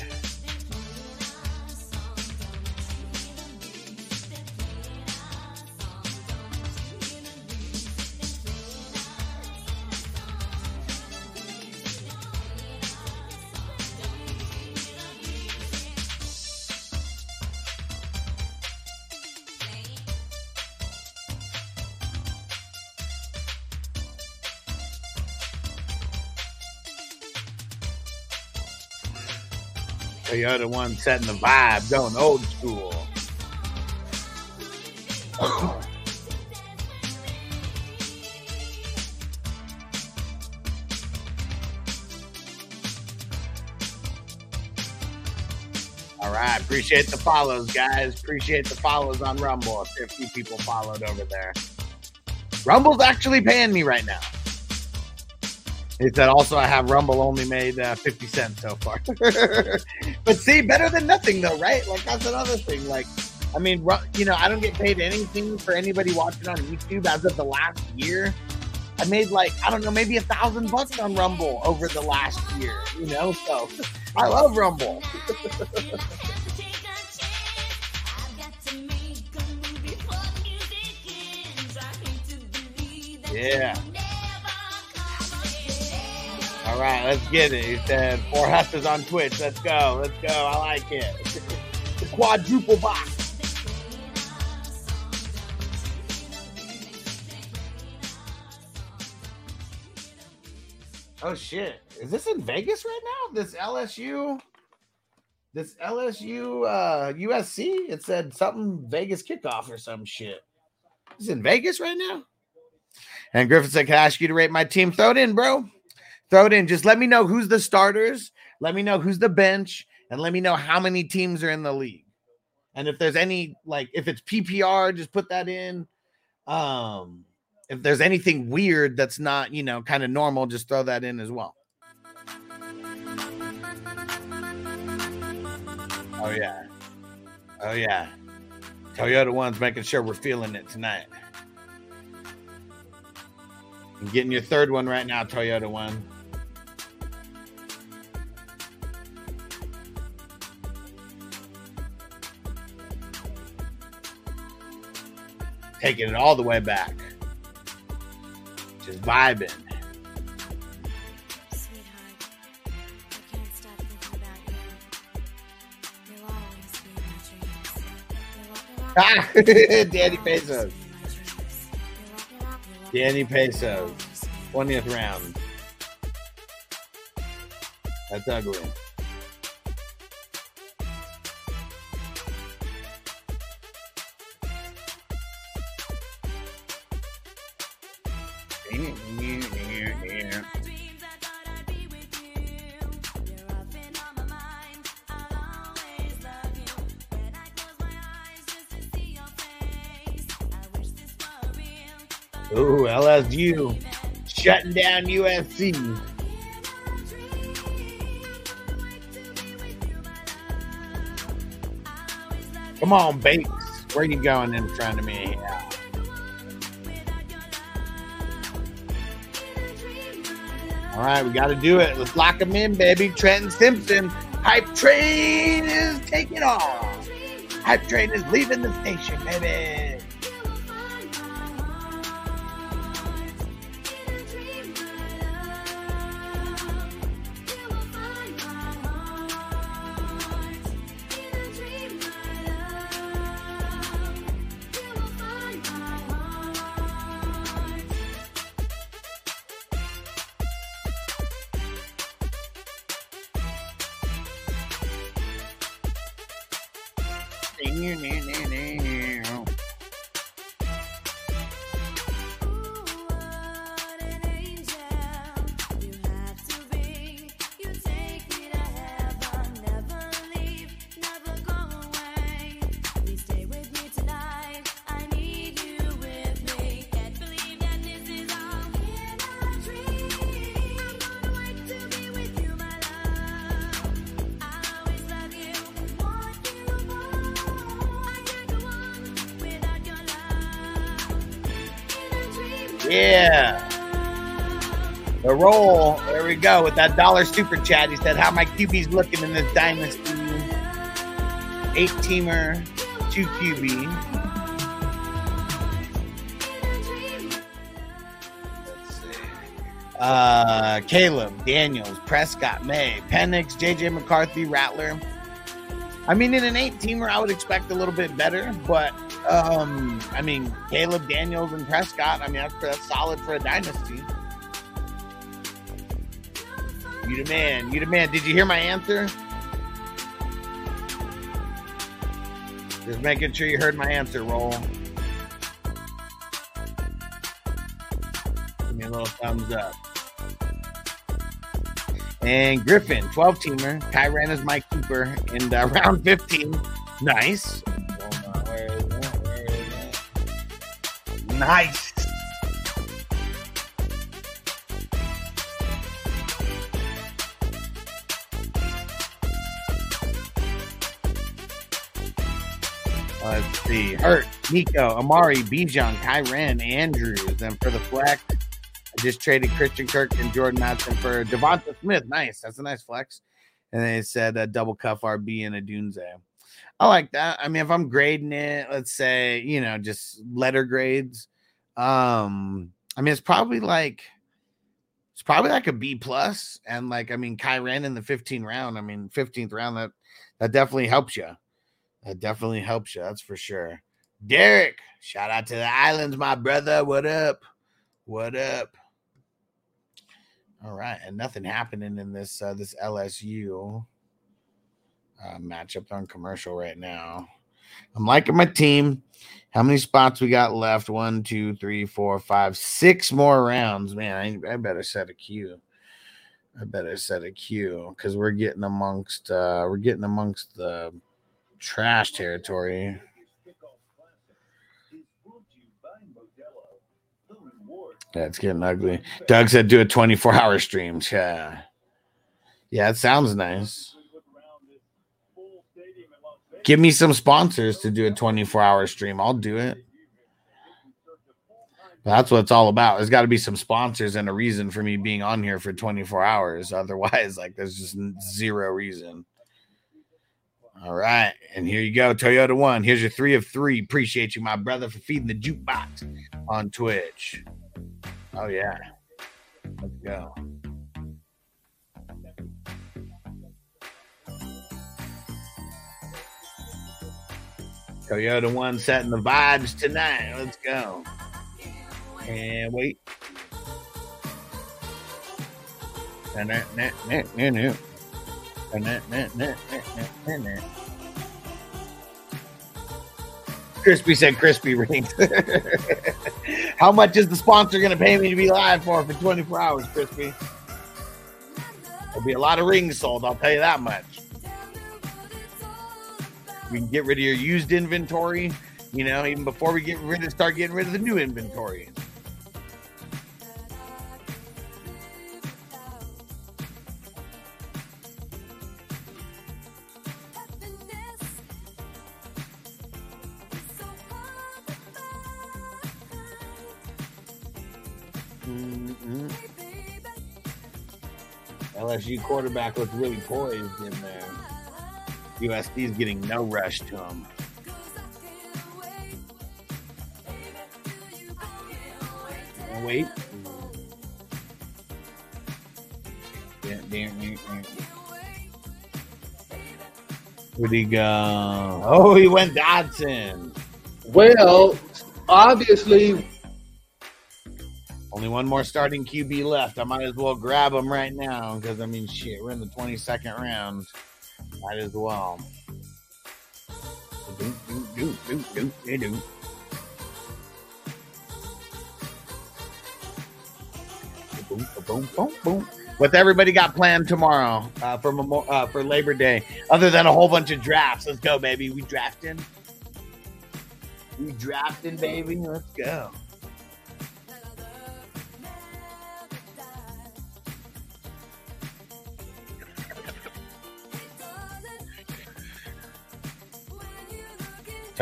Toyota One setting the vibe, going old school. All right, appreciate the follows, guys. Appreciate the follows on Rumble. fifty people followed over there. Rumble's actually paying me right now. He said also I have Rumble only made uh, fifty cents so far. But see, better than nothing though, right? Like that's another thing. Like, I mean, you know, I don't get paid anything for anybody watching on YouTube as of the last year. I made like, I don't know, maybe a thousand bucks on Rumble over the last year, you know? So I love Rumble. Yeah. All right, let's get it. He said, four hustlers on Twitch. Let's go. Let's go. I like it. The quadruple box. Oh, shit. Is this in Vegas right now? This L S U? This L S U uh, U S C? It said something Vegas kickoff or some shit. Is it in Vegas right now? And Griffin said, can I ask you to rate my team? Throw it in, bro. Throw it in. Just let me know who's the starters. Let me know who's the bench. And let me know how many teams are in the league. And if there's any, like, if it's P P R, just put that in. Um, if there's anything weird that's not, you know, kind of normal, just throw that in as well. Oh, yeah. Oh, yeah. Toyota One's making sure we're feeling it tonight. I'm getting your third one right now, Toyota One. Taking it all the way back. Just vibing. Ah, Danny Pesos. Danny Pesos. twentieth round. That's ugly. Ooh, L S U shutting down U S C. Come on, Bakes. Where you going in front of me? All right, we got to do it. Let's lock him in, baby. Trenton Simpson. Hype train is taking off. Hype train is leaving the station, baby. Yeah. The roll. There we go with that dollar super chat. He said, how my Q B's looking in this dynasty. Eight teamer, two Q B. Let's see. Uh, Caleb, Daniels, Prescott, May, Penix, J J McCarthy, Rattler. I mean, in an eight teamer, I would expect a little bit better, but um, I mean, Caleb, Daniels, and Prescott. I mean, that's, that's solid for a dynasty. You the man. You the man. Did you hear my answer? Just making sure you heard my answer, Roll. Give me a little thumbs up. And Griffin, twelve-teamer. Kyren is my keeper in uh, round fifteen. Nice. Hold on. Where is that? Where is that? Nice. Let's see. Hurt, Nico, Amari, Bijan, Kyren, Andrews. And for the flex, I just traded Christian Kirk and Jordan Matson for Devonta Smith. Nice. That's a nice flex. And they said a double cuff R B and a Dunze. I like that. I mean, if I'm grading it, let's say, you know, just letter grades. Um, I mean, it's probably like it's probably like a B plus. And like, I mean, Kyren in the fifteenth round. I mean, fifteenth round, that that definitely helps you. That definitely helps you. That's for sure. Derek, shout out to the islands, my brother. What up? What up? All right, and nothing happening in this uh, this L S U uh, matchup on commercial right now. I'm liking my team. How many spots we got left? One, two, three, four, five, six more rounds. Man, I, I better set a queue. I better set a queue because we're getting amongst uh, we're getting amongst the trash territory. Yeah, it's getting ugly. Doug said do a twenty-four hour stream. Yeah. Yeah, it sounds nice. Give me some sponsors to do a twenty-four hour stream. I'll do it. That's what it's all about. There's got to be some sponsors and a reason for me being on here for twenty-four hours. Otherwise, like, there's just zero reason. All right, and here you go, Toyota One. Here's your three of three. Appreciate you, my brother, for feeding the jukebox on Twitch. Oh, yeah. Let's go. Toyota One setting the vibes tonight. Let's go. And wait. Crispy said crispy rings. How much is the sponsor going to pay me to be live for for twenty-four hours, Crispy? There'll be a lot of rings sold, I'll tell you that much. We can get rid of your used inventory, you know, even before we get rid of start getting rid of the new inventory. Mm-hmm. L S U quarterback looks really poised in there. U S D is getting no rush to him. Oh, wait. Where'd he go? Oh, he went Dodson. Well, obviously. Only one more starting Q B left. I might as well grab him right now because, I mean, shit, we're in the twenty-second round. Might as well. Do, do, do, do, do, do, do. Boom, boom, boom, boom. What's everybody got planned tomorrow uh, for uh, for Labor Day? Other than a whole bunch of drafts. Let's go, baby. We drafting. We drafting, baby. Let's go.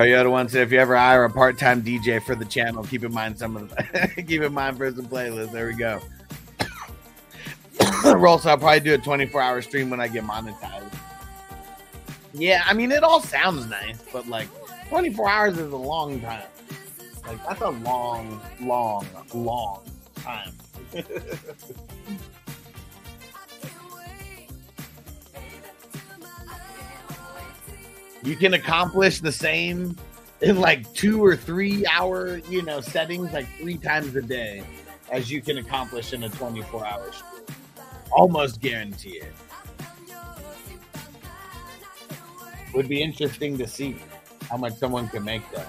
Toyota once said, if you ever hire a part-time D J for the channel, keep in mind some of the, keep in mind for some playlists. There we go. Roll, so I'll probably do a twenty-four hour stream when I get monetized. Yeah, I mean, it all sounds nice, but like twenty-four hours is a long time. Like, that's a long, long, long time. You can accomplish the same in like two or three hour, you know, settings, like three times a day, as you can accomplish in a twenty-four hour stream. Almost guarantee it. Would be interesting to see how much someone can make that.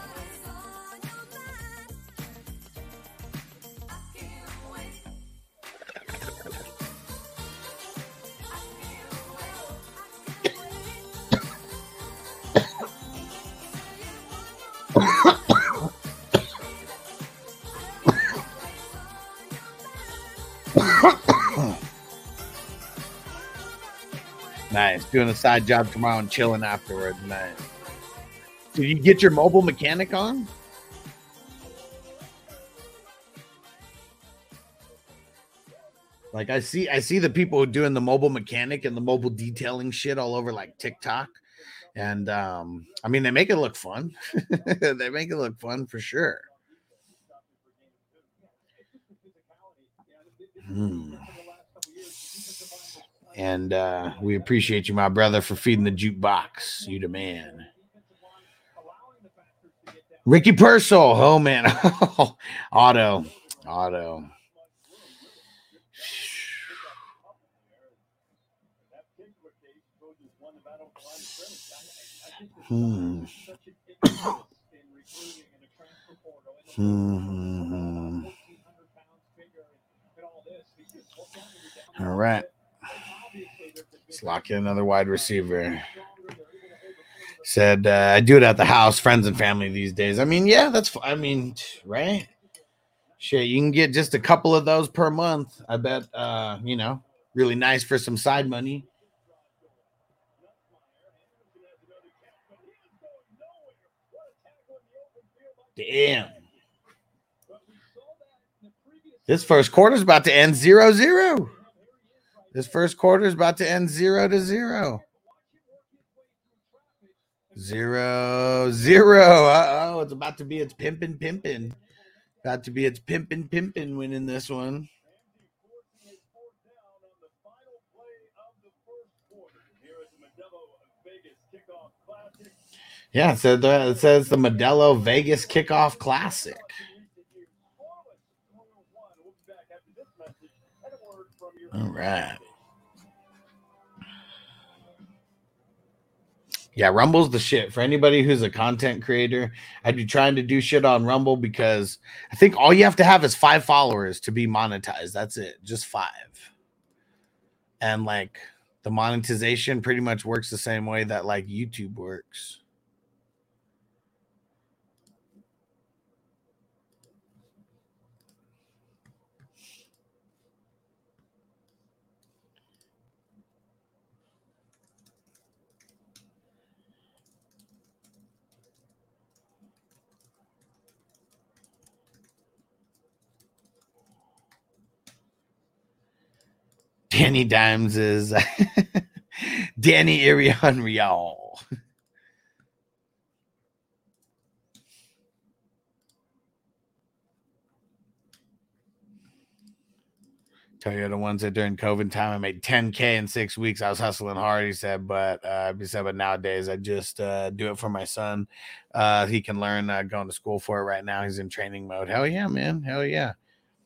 Nice. Doing a side job tomorrow and chilling afterwards. Nice. Did you get your mobile mechanic on? Like I see, I see the people doing the mobile mechanic and the mobile detailing shit all over like TikTok. And um, I mean, they make it look fun. They make it look fun for sure. Hmm. And uh, we appreciate you, my brother, for feeding the jukebox. You the man. Ricky Purcell. Oh, man. Auto. Auto. Hmm. Hmm. All right. Let's lock in another wide receiver. Said, uh, I do it at the house, friends and family these days. I mean, yeah, that's, I mean, right? Shit, you can get just a couple of those per month. I bet, uh, you know, really nice for some side money. Damn. This first quarter is about to end zero zero. This first quarter is about to end zero to zero. Zero, zero. Uh-oh, it's about to be its pimpin' pimpin'. About to be its pimpin' pimpin' winning this one. Yeah, it, said the, it says the Modelo Vegas Kickoff Classic. All right. Yeah, Rumble's the shit. For anybody who's a content creator, I'd be trying to do shit on Rumble because I think all you have to have is five followers to be monetized. That's it. Just five. And like the monetization pretty much works the same way that like YouTube works. Danny Dimes is Danny Irion Real. Toyota one said during COVID time, I made ten K in six weeks. I was hustling hard, he said, but uh, he said, but nowadays I just uh, do it for my son. Uh, he can learn uh, going to school for it right now. He's in training mode. Hell yeah, man. Hell yeah.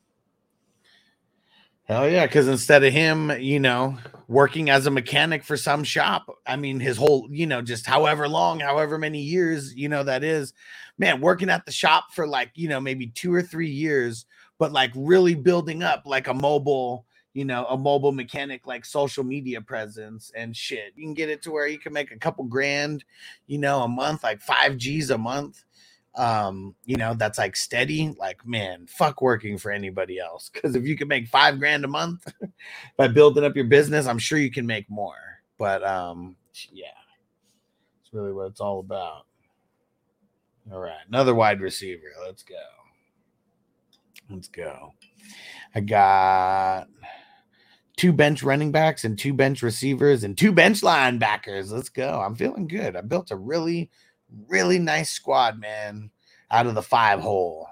Hell yeah, because instead of him, you know, working as a mechanic for some shop, I mean, his whole, you know, just however long, however many years, you know, that is, man, working at the shop for like, you know, maybe two or three years, but like really building up like a mobile, you know, a mobile mechanic, like social media presence and shit. You can get it to where you can make a couple grand, you know, a month, like five G's a month. Um, you know, that's like steady, like, man, fuck working for anybody else. Because if you can make five grand a month by building up your business, I'm sure you can make more. But um, yeah, it's really what it's all about. All right, another wide receiver. Let's go. Let's go. I got two bench running backs and two bench receivers and two bench linebackers. Let's go. I'm feeling good. I built a really, really nice squad, man, out of the five hole.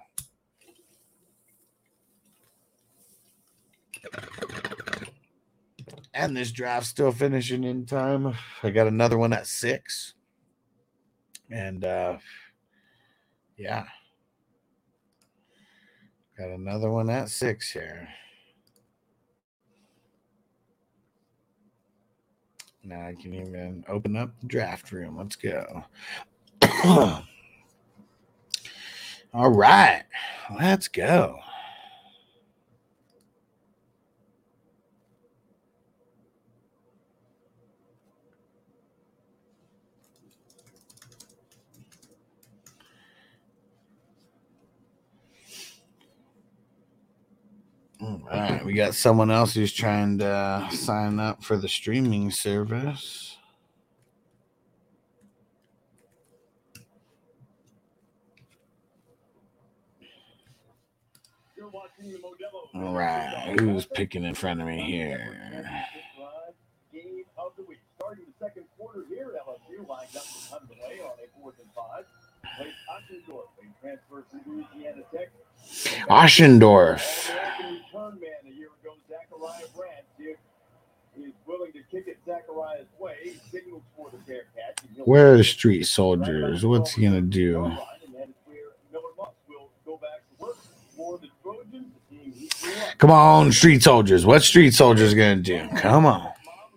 And this draft's still finishing in time. I got another one at six. And, uh, yeah. Got another one at six here. Now I can even open up the draft room. Let's go. All right. Let's go. All right, we got someone else who's trying to sign up for the streaming service. All right, who's picking in front of me here? Game of the week. Starting the second quarter here, L S U lined up to come away on a fourth and five. Plays Oshendorf, a transfer from Louisiana Tech. Oshendorf. Return man a year ago, Zachariah Brandt is willing to kick it Zachariah's way. He signals for the fair catch. Where are the street soldiers? What's he gonna do? Come on, street soldiers. What street soldiers gonna do? Come on.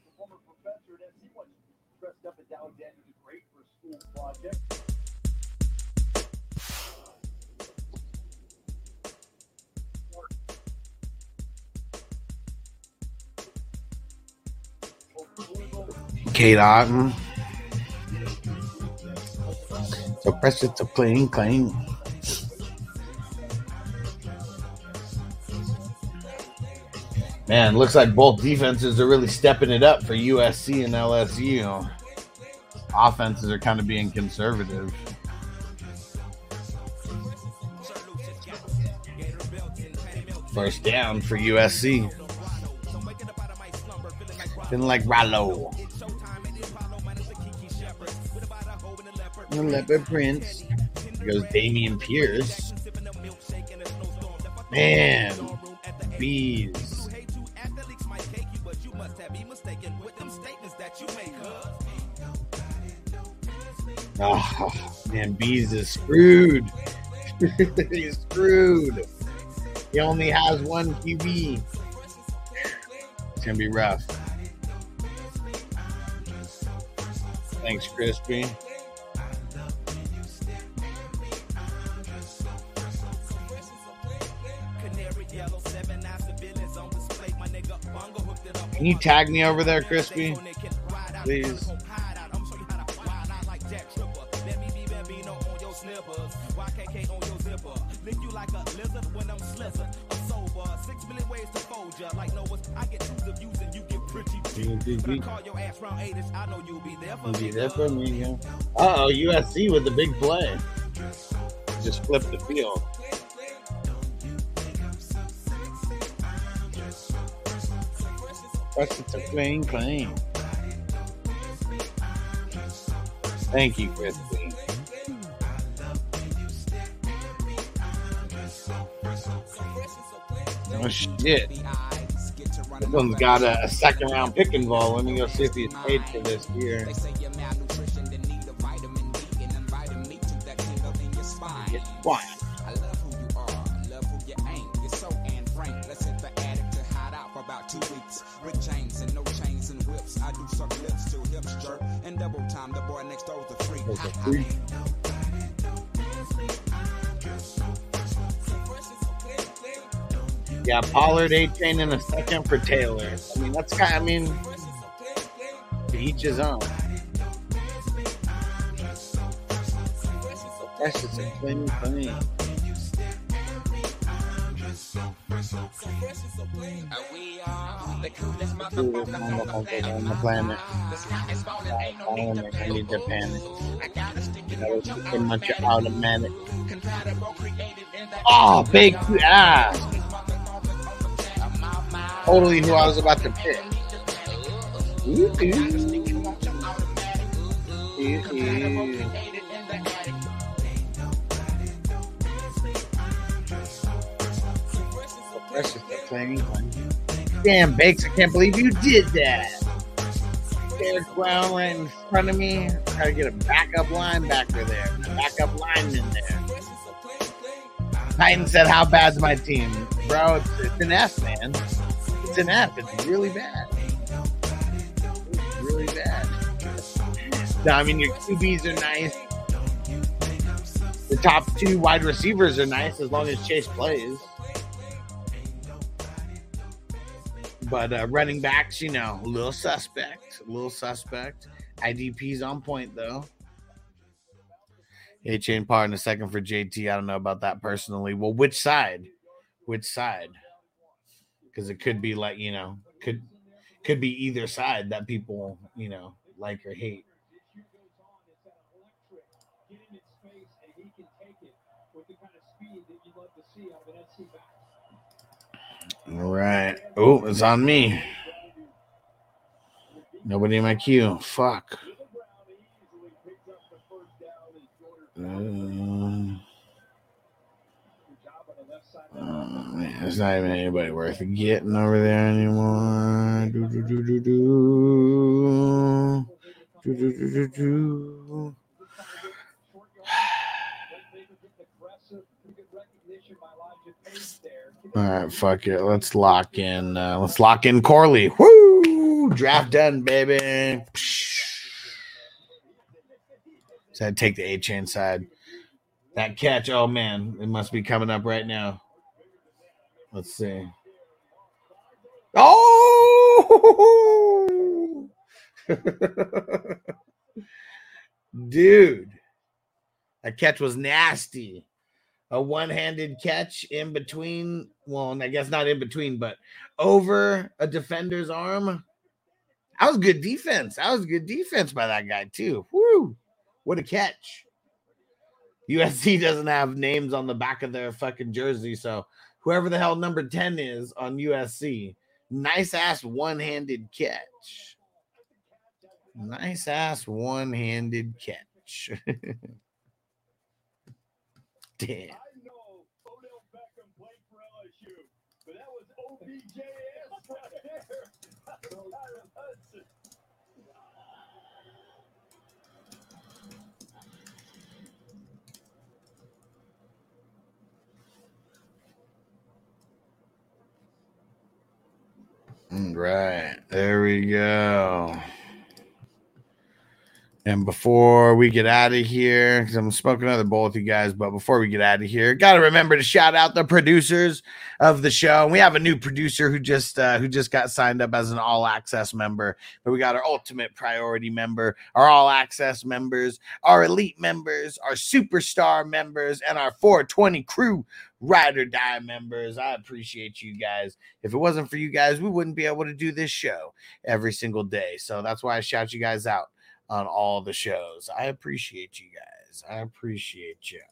Kate Otten. So precious to playing clean. Man, looks like both defenses are really stepping it up for U S C and L S U. Offenses are kind of being conservative. First down for U S C. Didn't like Rollo. Leopard Prince. Here goes Damian Pierce. Man. Bees. Oh, man, Bees is screwed. He's screwed. He only has one Q B. It's going to be rough. Thanks, Crispy. Can you tag me over there, Crispy? Please. You'll be there for me. Yeah. Uh-oh, U S C with the big play. Just flipped the field. Press it to clean, clean. Thank you, Crispy. Oh, shit. This one's got a, a second round pick involved. Let me go see if he's paid for this year. Get quiet. I love who you are, love who you ain't. You're so and frank. Let's hit the attic to hide out for about two weeks. With chains and no chains and whips. I do suck lips to hips jerk. And double time, the boy next door's a freak. There's a freak. Yeah, Pollard, A-Chain in a second for Taylor. I mean, that's kind of, I mean, to each his own. That's just a clean, clean. so fresh, so fresh and so clean. And we are the coolest motherfuckers on the planet. The sky is falling, ain't no need to panic. need to panic. I gotta stick it That was to pretty much automatic. compatible, created in the Oh, big ah! Totally who I was about to pick. Ooh, ooh. Ooh, ooh. That's just a thing. Damn, Bakes, I can't believe you did that. Derek Brown right in front of me. Gotta get a backup linebacker there. A backup lineman there. Titan said, how bad's my team? Bro, it's, it's an F, man. It's an F. It's really bad. It's really bad. No, I mean, your Q Bs are nice. The top two wide receivers are nice as long as Chase plays. But uh, running backs, you know, a little suspect. A little suspect. I D P's on point, though. A-Chain Par in a second for J T. I don't know about that personally. Well, which side? Which side? Because it could be like, you know, could could be either side that people, you know, like or hate. All right. Oh, it's on me. Nobody in my queue. Fuck. Uh, oh, man, there's not even anybody worth getting over there anymore. Do, do, do, do, do. Do, do, do, do, do. All right, fuck it. Let's lock in. Uh, let's lock in Corley. Woo! Draft done, baby. So I'd take the A-Chain side. That catch, oh man, it must be coming up right now. Let's see. Oh! Dude, that catch was nasty. A one-handed catch in between, well, I guess not in between, but over a defender's arm. That was good defense. That was good defense by that guy, too. Woo! What a catch. U S C doesn't have names on the back of their fucking jersey, so whoever the hell number ten is on U S C, nice-ass one-handed catch. Nice-ass one-handed catch. Damn. Right, there we go. And before we get out of here, because I'm smoking another bowl with you guys, but before we get out of here, got to remember to shout out the producers of the show. We have a new producer who just uh, who just got signed up as an all access member. But we got our ultimate priority member, our all access members, our elite members, our superstar members, and our four twenty crew ride or die members. I appreciate you guys. If it wasn't for you guys, we wouldn't be able to do this show every single day. So that's why I shout you guys out on all the shows. I appreciate you guys. I appreciate you.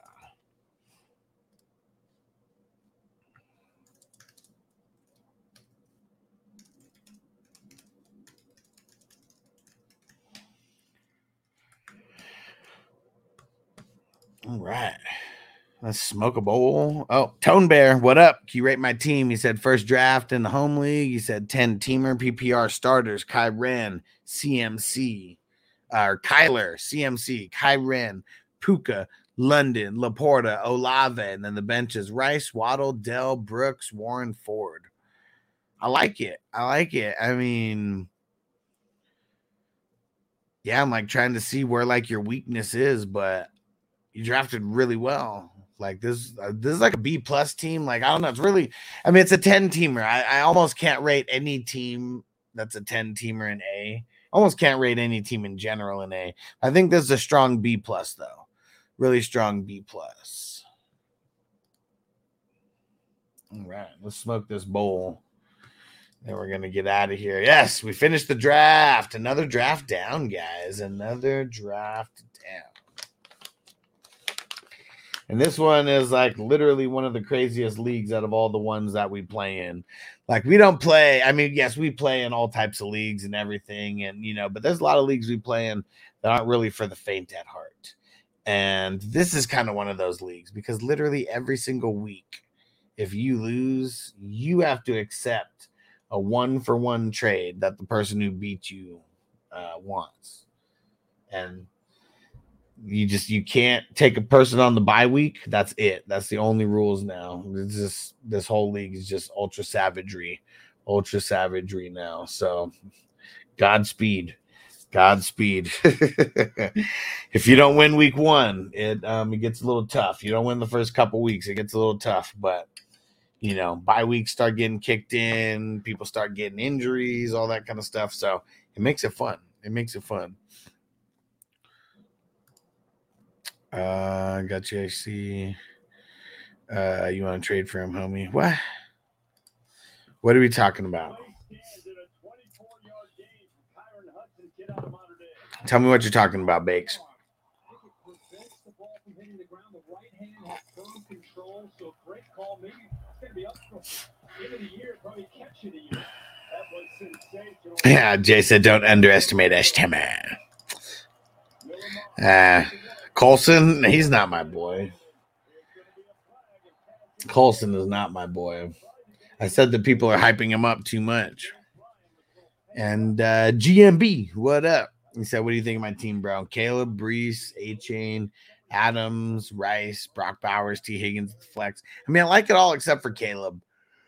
All right. Let's smoke a bowl. Oh, Tone Bear, what up? Can you rate my team? He said first draft in the home league. He said ten teamer P P R starters. Kai Ren, C M C. Uh, Kyler, C M C, Kyren, Puka, London, Laporta, Olave, and then the benches: Rice, Waddle, Dell, Brooks, Warren, Ford. I like it. I like it. I mean, yeah, I'm like trying to see where like your weakness is, but you drafted really well. Like this, uh, this is like a B plus team. Like I don't know. It's really, I mean, it's a ten teamer. I, I almost can't rate any team that's a ten teamer in A. Almost can't rate any team in general in A. I think this is a strong B plus though. Really strong B plus. All right, let's smoke this bowl. Then we're going to get out of here. Yes, we finished the draft. Another draft down, guys. Another draft down. And this one is like literally one of the craziest leagues out of all the ones that we play in. Like we don't play. I mean, yes, we play in all types of leagues and everything. And, you know, but there's a lot of leagues we play in that aren't really for the faint at heart. And this is kind of one of those leagues because literally every single week, if you lose, you have to accept a one for one trade that the person who beat you uh, wants. And you just, you can't take a person on the bye week. That's it. That's the only rules now. It's just, this whole league is just ultra savagery, ultra savagery now. So Godspeed, Godspeed. If you don't win week one, it, um, it gets a little tough. You don't win the first couple weeks, it gets a little tough, but you know, bye weeks start getting kicked in, people start getting injuries, all that kind of stuff. So it makes it fun. It makes it fun. Uh, got you. I see. Uh, you want to trade for him, homie? What? What are we talking about? Tell me what you're talking about, Bakes. Yeah, Jay said don't underestimate Eshtemer. Uh, Colson, he's not my boy. Colson is not my boy. I said that people are hyping him up too much. And uh, G M B, what up? He said, what do you think of my team, bro? Caleb, Brees, A-Chain, Adams, Rice, Brock Bowers, T. Higgins, flex. I mean, I like it all except for Caleb.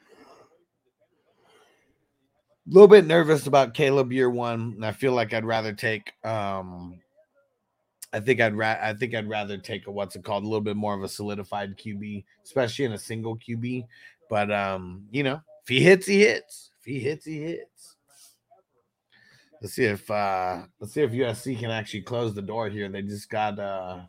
A little bit nervous about Caleb year one, and I feel like I'd rather take. Um, I think I'd ra- I think I'd rather take a what's it called, a little bit more of a solidified Q B, especially in a single Q B. But um, you know, if he hits, he hits. If he hits, he hits. Let's see if uh, let's see if U S C can actually close the door here. They just got uh,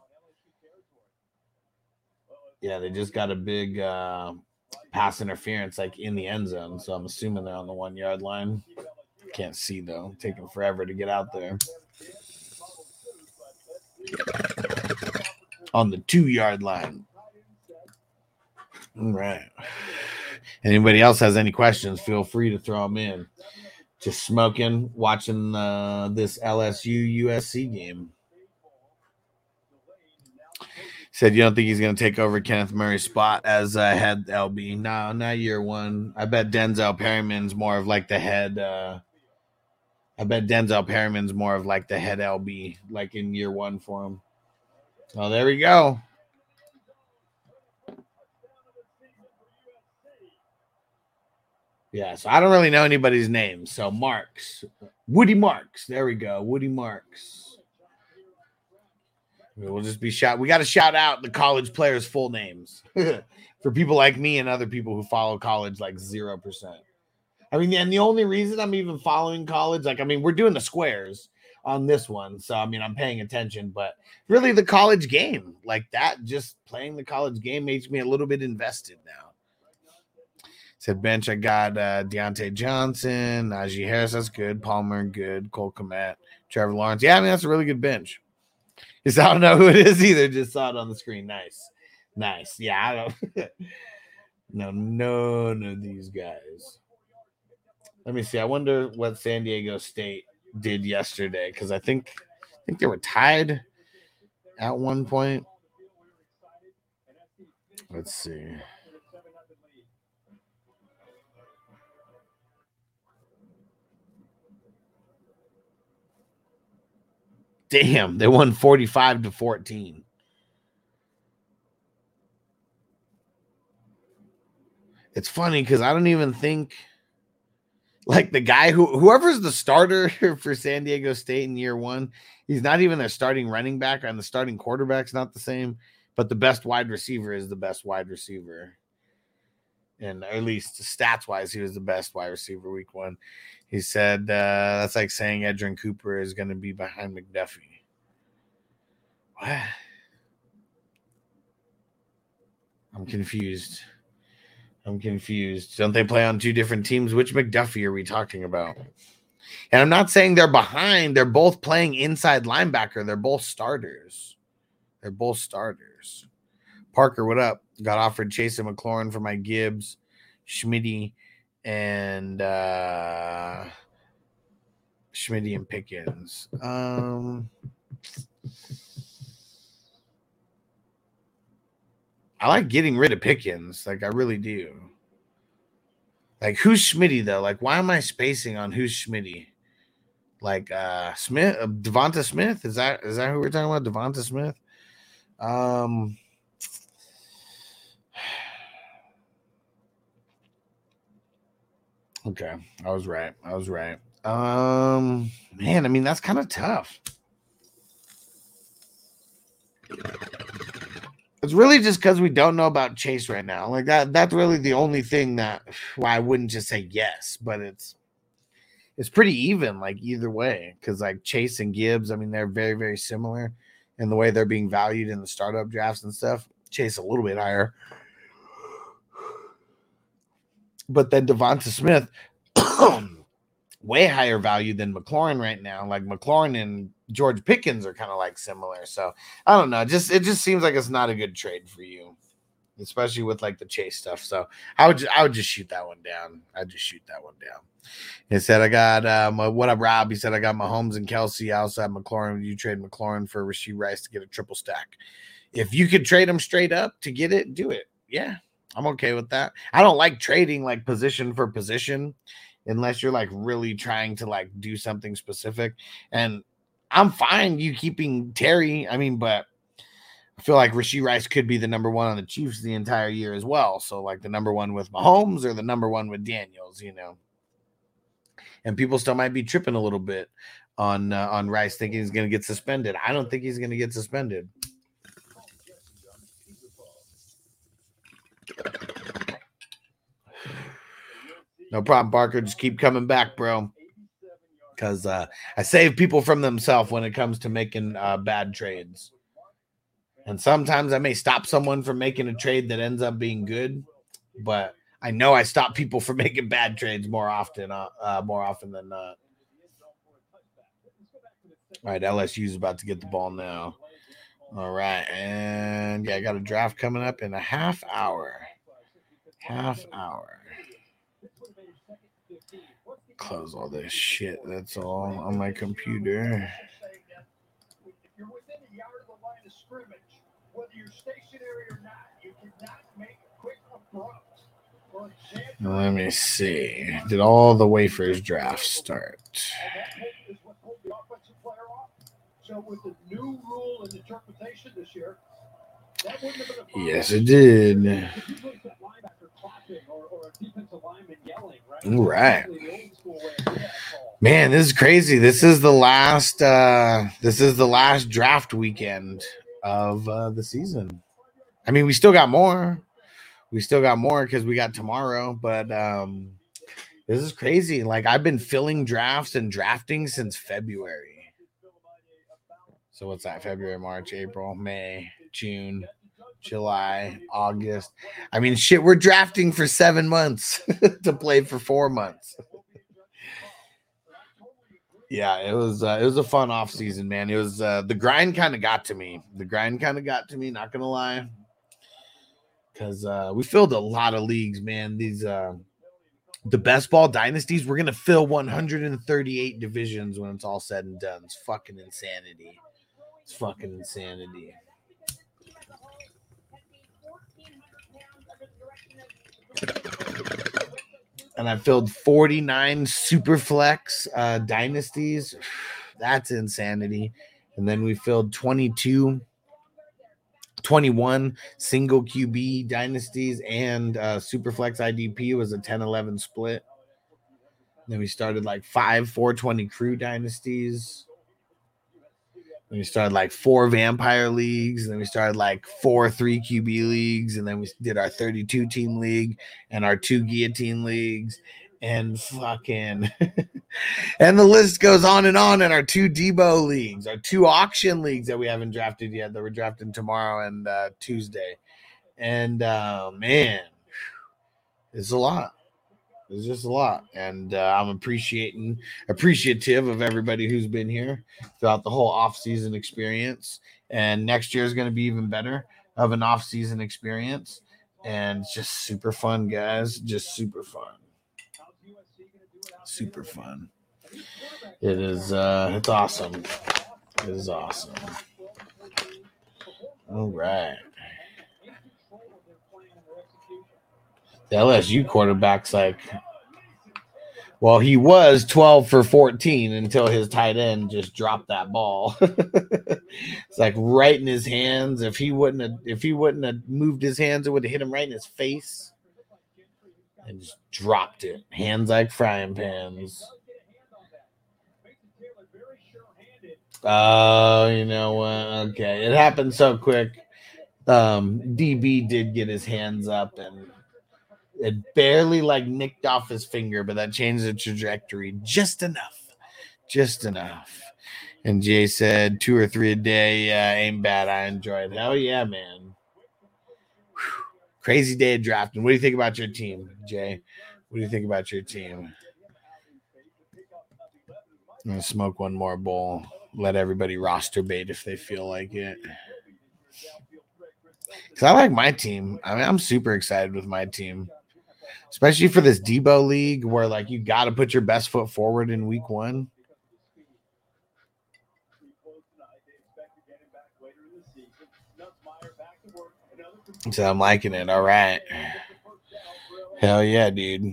yeah, they just got a big uh, pass interference like in the end zone. So I'm assuming they're on the one yard line. Can't see though. Taking forever to get out there. On the two yard line. All right. Anybody else has any questions? Feel free to throw them in. Just smoking, watching uh, this L S U U S C game. Said you don't think he's going to take over Kenneth Murray's spot as uh, head L B. No, not year one. I bet Denzel Perryman's more of like the head. Uh, I bet Denzel Perryman's more of like the head L B, like in year one for him. Oh, there we go. Yeah, so I don't really know anybody's name. So Marks, Woody Marks. There we go, Woody Marks. We'll just be shout. We got to shout out the college players' full names for people like me and other people who follow college like zero percent. I mean, and the only reason I'm even following college, like, I mean, we're doing the squares on this one, so I mean, I'm paying attention. But really, the college game, like that, just playing the college game makes me a little bit invested now. Said bench, I got uh, Deontay Johnson, Najee Harris, that's good. Palmer, good. Cole Kmet, Trevor Lawrence. Yeah, I mean, that's a really good bench. Just, I don't know who it is either. Just saw it on the screen. Nice. Nice. Yeah, I don't no, none of these guys. Let me see. I wonder what San Diego State did yesterday, because I think I think they were tied at one point. Let's see. Damn, they won forty-five to fourteen. It's funny because I don't even think like the guy who whoever's the starter for San Diego State in year one, he's not even their starting running back, and the starting quarterback's not the same, but the best wide receiver is the best wide receiver. And at least stats wise, he was the best wide receiver week one. He said uh, that's like saying Edgerrin Cooper is going to be behind McDuffie. What? I'm confused. I'm confused. Don't they play on two different teams? Which McDuffie are we talking about? And I'm not saying they're behind. They're both playing inside linebacker. They're both starters. They're both starters. Parker, what up? Got offered Chase and McLaurin for my Gibbs, Schmitty, and uh, Schmitty and Pickens. Um, I like getting rid of Pickens. Like, I really do. Like, who's Schmitty, though? Like, why am I spacing on who's Schmitty? Like, uh, Smith, uh, Devonta Smith? Is that is that who we're talking about? Devonta Smith? Um, okay, I was right. I was right. Um, man, I mean, that's kind of tough. It's really just because we don't know about Chase right now. Like that, that's really the only thing that why I wouldn't just say yes, but it's it's pretty even, like either way. Because like Chase and Gibbs, I mean, they're very, very similar in the way they're being valued in the startup drafts and stuff. Chase a little bit higher. But then Devonta Smith, way higher value than McLaurin right now. Like McLaurin and George Pickens are kind of like similar. So I don't know. Just it just seems like it's not a good trade for you, especially with like the Chase stuff. So I would just, I would just shoot that one down. I'd just shoot that one down. He said I got um what up, Rob? He said I got Mahomes and Kelsey. I also have McLaurin. Would you trade McLaurin for Rashee Rice to get a triple stack? If you could trade them straight up to get it, do it. Yeah, I'm okay with that. I don't like trading like position for position unless you're like really trying to like do something specific. And I'm fine you keeping Terry. I mean, but I feel like Rashee Rice could be the number one on the Chiefs the entire year as well. So like the number one with Mahomes or the number one with Daniels, you know. And people still might be tripping a little bit on uh, on Rice thinking he's going to get suspended. I don't think he's going to get suspended. No problem, Parker. Just keep coming back, bro. Because uh, I save people from themselves when it comes to making uh, bad trades. And sometimes I may stop someone from making a trade that ends up being good, but I know I stop people from making bad trades more often, uh, uh, more often than not. All right, L S U is about to get the ball now. All right, and yeah, I got a draft coming up in a half hour. Half hour. Close all this shit. That's all on my computer. Let me see. Did all the wafers draft start? So with the new rule and interpretation this year, that wouldn't have been a problem. Yes, it did. If you looked at linebacker clapping or, or a defensive lineman yelling, right? All right. Man, this is crazy. This is the last uh this is the last draft weekend of uh the season. I mean, we still got more. We still got more because we got tomorrow, but um this is crazy. Like I've been filling drafts and drafting since February. So what's that? February, March, April, May, June, July, August. I mean, shit, we're drafting for seven months to play for four months. Yeah, it was uh, it was a fun off season, man. It was uh, the grind kind of got to me. The grind kind of got to me, not gonna lie. Because uh, we filled a lot of leagues, man. These uh, the best ball dynasties, we're gonna fill one hundred thirty-eight divisions when it's all said and done. It's fucking insanity. It's fucking insanity. And I filled forty-nine Superflex uh, dynasties. That's insanity. And then we filled twenty-two, twenty-one single Q B dynasties, and uh, Superflex I D P was a ten eleven split. Then we started like five four twenty crew dynasties. Then we started like four vampire leagues. And then we started like four three Q B leagues. And then we did our thirty-two team league and our two guillotine leagues. And fucking and the list goes on and on. And our two Debo leagues, our two auction leagues that we haven't drafted yet, that we're drafting tomorrow and uh, Tuesday. And uh, man, It's a lot. It's just a lot. And uh, I'm appreciating appreciative of everybody who's been here throughout the whole off-season experience. And next year is going to be even better of an off-season experience. And it's just super fun, guys. Just super fun. Super fun. It is uh it's awesome. It is awesome. All right. The L S U quarterback's like, well, he was twelve for fourteen until his tight end just dropped that ball. It's like right in his hands. If he wouldn't have, if he wouldn't have moved his hands, it would have hit him right in his face and just dropped it. Hands like frying pans. Oh, uh, you know what? Okay, it happened so quick. Um, D B did get his hands up and it barely like nicked off his finger, but that changed the trajectory just enough. Just enough. And Jay said two or three a day. Yeah, ain't bad. I enjoyed it. Hell yeah, man. Whew. Crazy day of drafting. What do you think about your team, Jay? What do you think about your team? I'm going to smoke one more bowl. Let everybody roster bait if they feel like it. Because I like my team. I mean, I'm super excited with my team. Especially for this Debo league where, like, you got to put your best foot forward in week one. So I'm liking it. All right. Hell yeah, dude.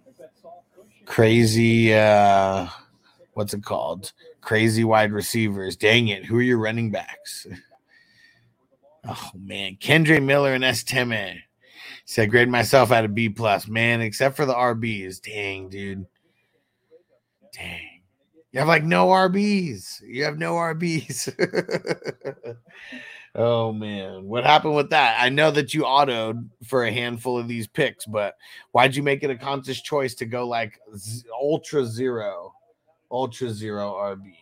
Crazy, uh, what's it called? Crazy wide receivers. Dang it. Who are your running backs? Oh, man. Kendre Miller and S. Teme. Said, grade myself at a B plus, man, except for the R Bs. Dang, dude. Dang. You have like no R Bs. You have no R Bs. Oh, man. What happened with that? I know that you autoed for a handful of these picks, but why'd you make it a conscious choice to go like z- ultra zero, ultra zero R B?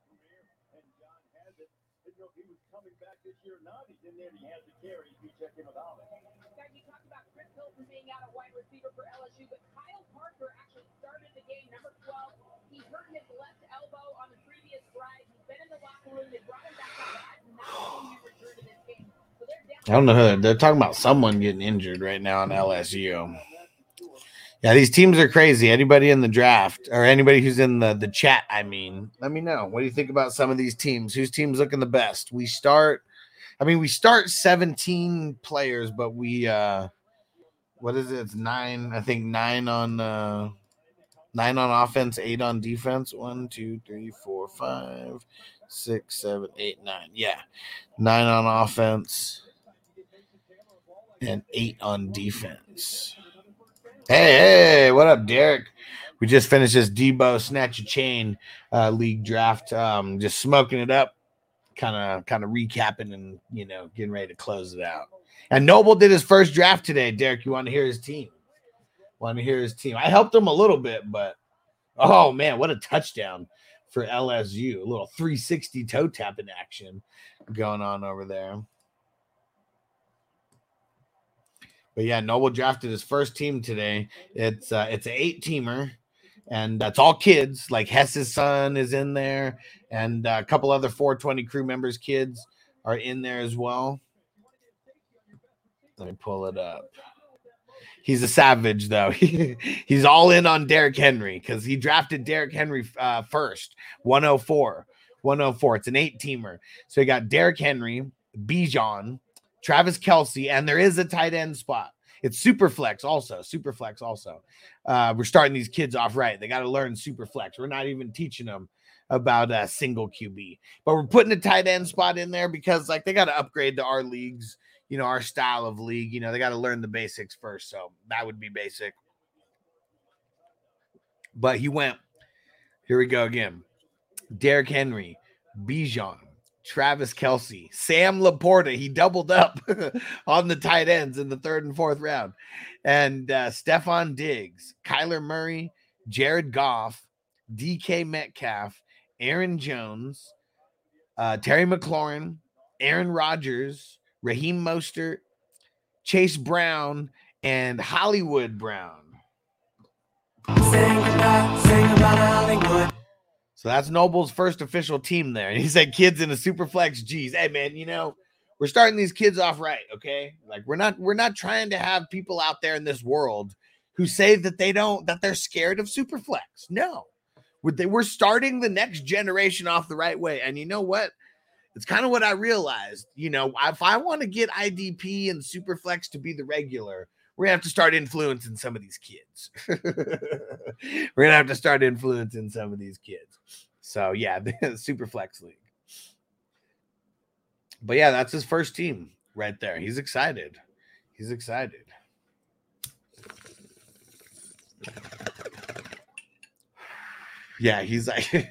I don't know who they're, they're talking about. Someone getting injured right now in L S U. Yeah, these teams are crazy. Anybody in the draft or anybody who's in the, the chat, I mean, let me know. What do you think about some of these teams? Whose team's looking the best? We start, I mean, we start seventeen players, but we, uh, what is it? It's nine, I think nine on, uh, nine on offense, eight on defense. One, two, three, four, five, six, seven, eight, nine. Yeah. Nine on offense and eight on defense. Hey, hey, what up, Derek? We just finished this Debo Snatch a Chain uh, league draft. Um, just smoking it up, kind of kind of recapping and, you know, getting ready to close it out. And Noble did his first draft today. Derek, you want to hear his team? Want to hear his team? I helped him a little bit, but oh, man, what a touchdown for L S U. A little three sixty toe tapping action going on over there. But yeah, Noble drafted his first team today. It's uh, it's an eight-teamer, and that's all kids. Like Hess's son is in there, and a couple other four twenty crew members' kids are in there as well. Let me pull it up. He's a savage, though. He's all in on Derrick Henry because he drafted Derrick Henry uh, first, one oh four. one oh four. It's an eight-teamer. So you got Derrick Henry, Bijan, Travis Kelce, and there is a tight end spot. It's super flex also. Super flex also. Uh, we're starting these kids off right. They got to learn super flex. We're not even teaching them about a single Q B. But we're putting a tight end spot in there because, like, they got to upgrade to our leagues, you know, our style of league. You know, they got to learn the basics first. So that would be basic. But he went, here we go again. Derrick Henry, Bijan, Travis Kelce, Sam Laporta. He doubled up on the tight ends in the third and fourth round. And uh, Stephon Diggs, Kyler Murray, Jared Goff, D K Metcalf, Aaron Jones, uh, Terry McLaurin, Aaron Rodgers, Raheem Mostert, Chase Brown, and Hollywood Brown. Sing about, sing about Hollywood. So that's Noble's first official team there. And he said kids in a Superflex G's. Hey man, you know, we're starting these kids off right, okay? Like we're not we're not trying to have people out there in this world who say that they don't that they're scared of Superflex. No. We're, they, we're starting the next generation off the right way. And you know what? It's kind of what I realized. You know, if I want to get I D P and Superflex to be the regular, we're gonna have to start influencing some of these kids. We're gonna have to start influencing some of these kids. So yeah, the Superflex League. But yeah, that's his first team right there. He's excited. He's excited. Yeah, he's like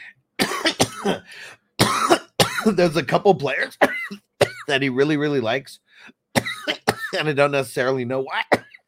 there's a couple players that he really, really likes. And I don't necessarily know why.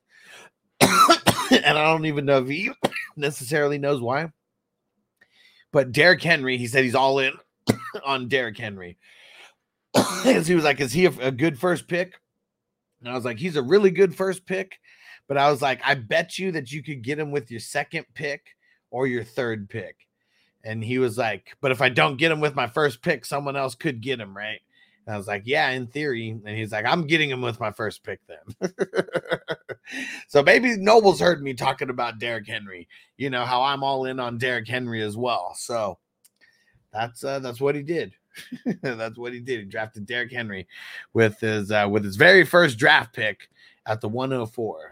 And I don't even know if he necessarily knows why. But Derrick Henry, he said he's all in on Derrick Henry. Because he was like, is he a, a good first pick? And I was like, he's a really good first pick. But I was like, I bet you that you could get him with your second pick or your third pick. And he was like, but if I don't get him with my first pick, someone else could get him, right? And I was like, yeah, in theory. And he's like, I'm getting him with my first pick then. So maybe Noble's heard me talking about Derrick Henry. You know, how I'm all in on Derrick Henry as well. So that's uh, that's what he did. That's what he did. He drafted Derrick Henry with his uh, with his very first draft pick at the one oh four.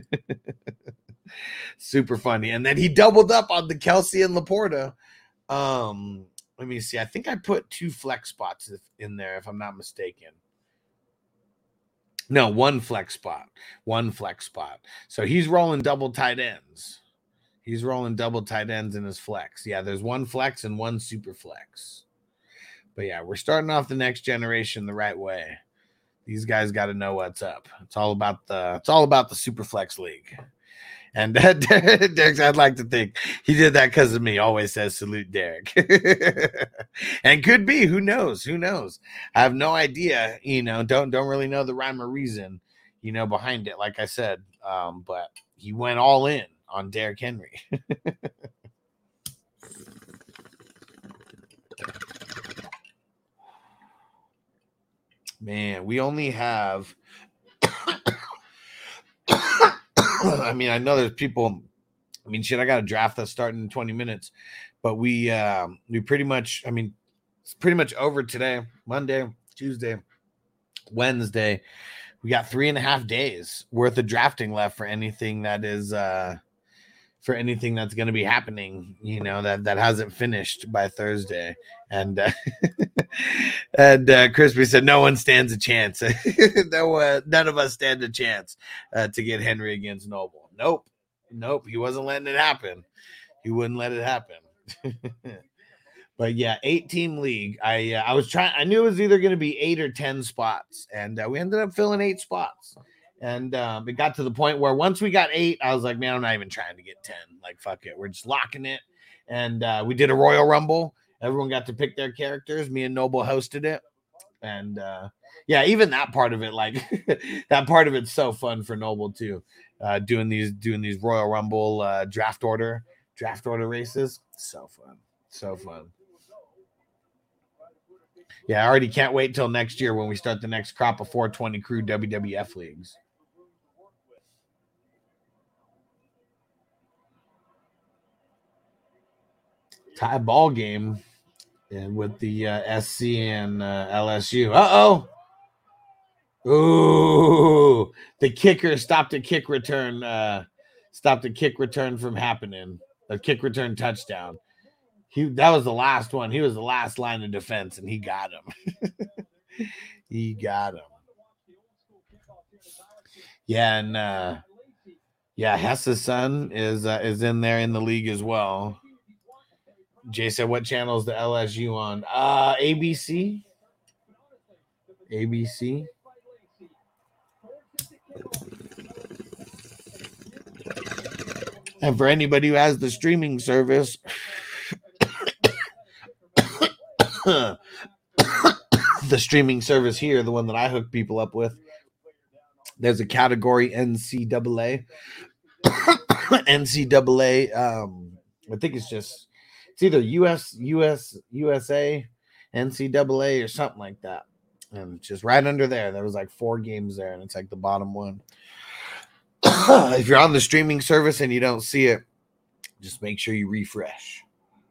Super funny. And then he doubled up on the Kelsey and Laporta. Um, let me see. I think I put two flex spots in there, if I'm not mistaken. No, one flex spot. One flex spot. So he's rolling double tight ends. He's rolling double tight ends in his flex. Yeah, there's one flex and one super flex. But yeah, we're starting off the next generation the right way. These guys got to know what's up. It's all about the it's all about the super flex league. And uh, Derek, I'd like to think he did that because of me. Always says salute Derek. And could be, who knows? Who knows? I have no idea. You know, don't don't really know the rhyme or reason, you know, behind it. Like I said, um, but he went all in on Derrick Henry. Man, we only have. I mean, I know there's people. I mean, shit, I got a draft that's starting in twenty minutes, but we uh, we pretty much. I mean, it's pretty much over today. Monday, Tuesday, Wednesday. We got three and a half days worth of drafting left for anything that is uh, for anything that's going to be happening. You know, that that hasn't finished by Thursday. And uh, and uh, Crispy said no one stands a chance. no, uh, none of us stand a chance uh, to get Henry against Noble. Nope, nope. He wasn't letting it happen. He wouldn't let it happen. But yeah, eight team league. I uh, I was trying. I knew it was either going to be eight or ten spots, and uh, we ended up filling eight spots. And um, it got to the point where once we got eight, I was like, man, I'm not even trying to get ten. Like, fuck it, we're just locking it. And uh, we did a Royal Rumble. Everyone got to pick their characters. Me and Noble hosted it. And uh, yeah, even that part of it, like that part of it's so fun for Noble too. Uh, doing these, doing these Royal Rumble uh, draft order, draft order races. So fun. So fun. Yeah, I already can't wait till next year when we start the next crop of four twenty crew W W F leagues. Tie ball game. And with the uh, S C and uh, L S U. Uh-oh. Ooh. The kicker stopped a kick return. Uh, stopped a kick return from happening. A kick return touchdown. He That was the last one. He was the last line of defense, and he got him. He got him. Yeah, and uh, yeah, Hess's son is, uh, is in there in the league as well. Jay said, what channel is the L S U on? Uh, A B C. A B C. And for anybody who has the streaming service, the streaming service here, the one that I hook people up with, There's a category N C double A. N C double A. Um, I think it's just it's either U S, U S, U S A, N C double A, or something like that. And just right under there, there was like four games there, and it's like the bottom one. If you're on the streaming service and you don't see it, just make sure you refresh.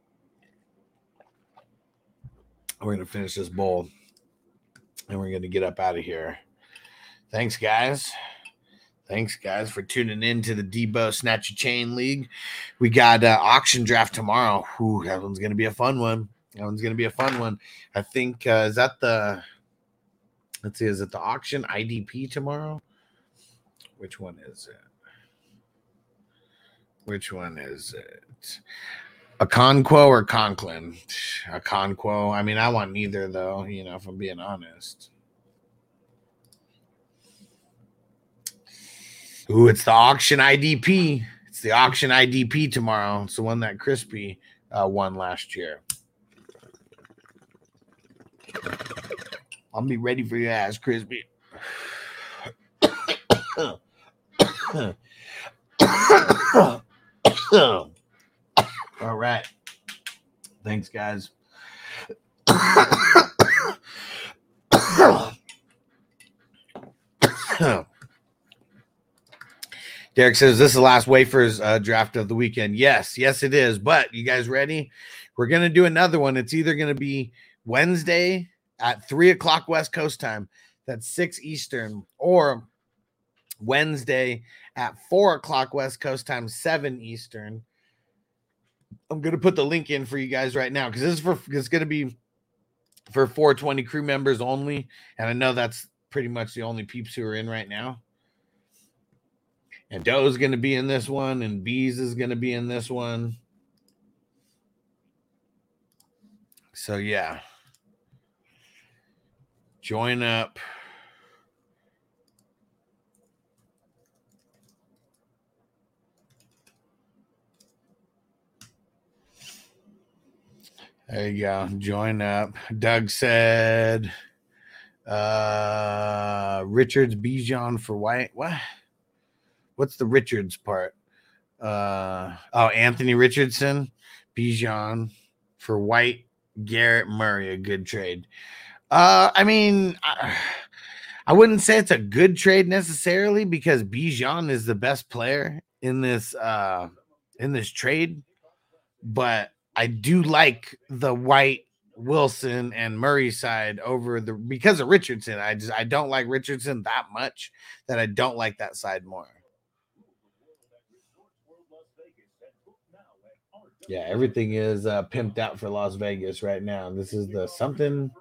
We're gonna finish this bowl, and we're gonna get up out of here. Thanks, guys. Thanks, guys, for tuning in to the Debo Snatch a Chain League. We got uh, auction draft tomorrow. Ooh, that one's going to be a fun one. That one's going to be a fun one. I think, uh, is that the, let's see, is it the auction I D P tomorrow? Which one is it? Which one is it? A Conquo or Conklin? A Conquo. I mean, I want neither, though, you know, if I'm being honest. Ooh, it's the auction I D P. It's the auction I D P tomorrow. It's the one that Crispy uh, won last year. I'll be ready for your ass, Crispy. All right. Thanks, guys. Derek says, this is the last Wafers uh, draft of the weekend. Yes, yes, it is. But you guys ready? We're going to do another one. It's either going to be Wednesday at three o'clock West Coast time. That's six Eastern. Or Wednesday at four o'clock West Coast time, seven Eastern. I'm going to put the link in for you guys right now because this is for it's going to be for four twenty crew members only. And I know that's pretty much the only peeps who are in right now. And Doe's going to be in this one, and Bees is going to be in this one. So, yeah. Join up. There you go. Join up. Doug said, uh, Richards, Bijan for White. What? What's the Richards part? Uh, oh, Anthony Richardson, Bijan for White, Garrett Murray, a good trade. Uh, I mean, I, I wouldn't say it's a good trade necessarily because Bijan is the best player in this uh, in this trade, but I do like the White, Wilson, and Murray side over the because of Richardson. I just I don't like Richardson that much that I don't like that side more. Yeah, everything is uh, pimped out for Las Vegas right now. This is the something.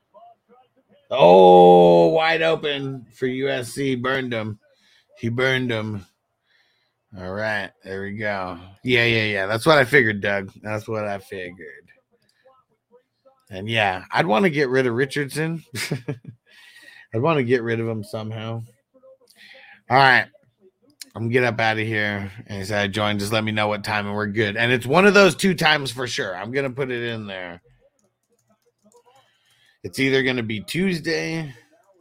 Oh, wide open for U S C. Burned him. He burned him. All right, there we go. Yeah, yeah, yeah. That's what I figured, Doug. That's what I figured. And yeah, I'd want to get rid of Richardson. I'd want to get rid of him somehow. All right. I'm gonna get up out of here. And he said, I joined. Just let me know what time and we're good. And it's one of those two times for sure. I'm going to put it in there. It's either going to be Tuesday,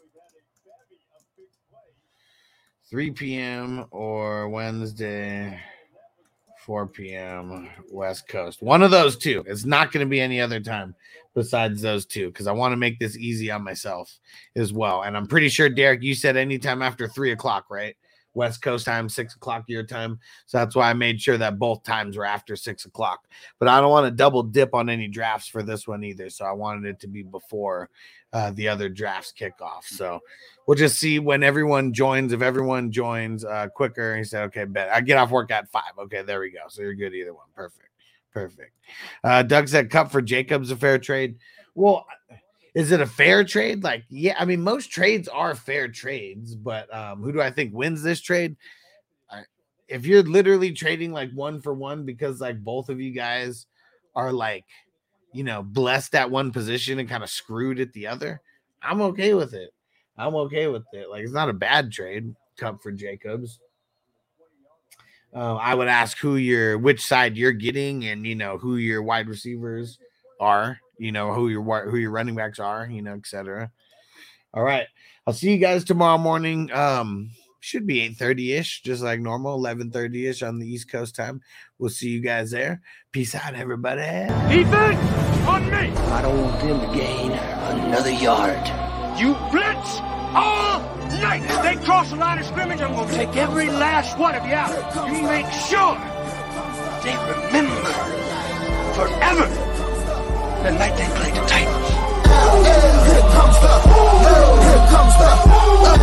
three p.m. or Wednesday, four p.m. West Coast. One of those two. It's not going to be any other time besides those two because I want to make this easy on myself as well. And I'm pretty sure, Derek, you said anytime after three o'clock, right? West Coast time, six o'clock your time. So that's why I made sure that both times were after six o'clock. But I don't want to double dip on any drafts for this one either. So I wanted it to be before uh, the other drafts kick off. So we'll just see when everyone joins. If everyone joins uh, quicker, he said, okay, bet. I get off work at five. Okay, there we go. So you're good either one. Perfect. Perfect. Uh, Doug said Cup for Jacobs, a fair trade. Well, is it a fair trade? Like, yeah, I mean, most trades are fair trades, but um, who do I think wins this trade? Uh, if you're literally trading like one for one because like both of you guys are like, you know, blessed at one position and kind of screwed at the other, I'm okay with it. I'm okay with it. Like, it's not a bad trade, Cup for Jacobs. Uh, I would ask who your, which side you're getting and, you know, who your wide receivers are. You know, who your who your running backs are, you know, et cetera. All right. I'll see you guys tomorrow morning. Um, should be eight thirty-ish, just like normal, eleven thirty-ish on the East Coast time. We'll see you guys there. Peace out, everybody. Defense on me. I don't want them to gain another yard. You blitz all night. If they cross the line of scrimmage, I'm going to take every last one of you out. You make sure they remember forever the night they played the Titans. Here comes the, here comes the,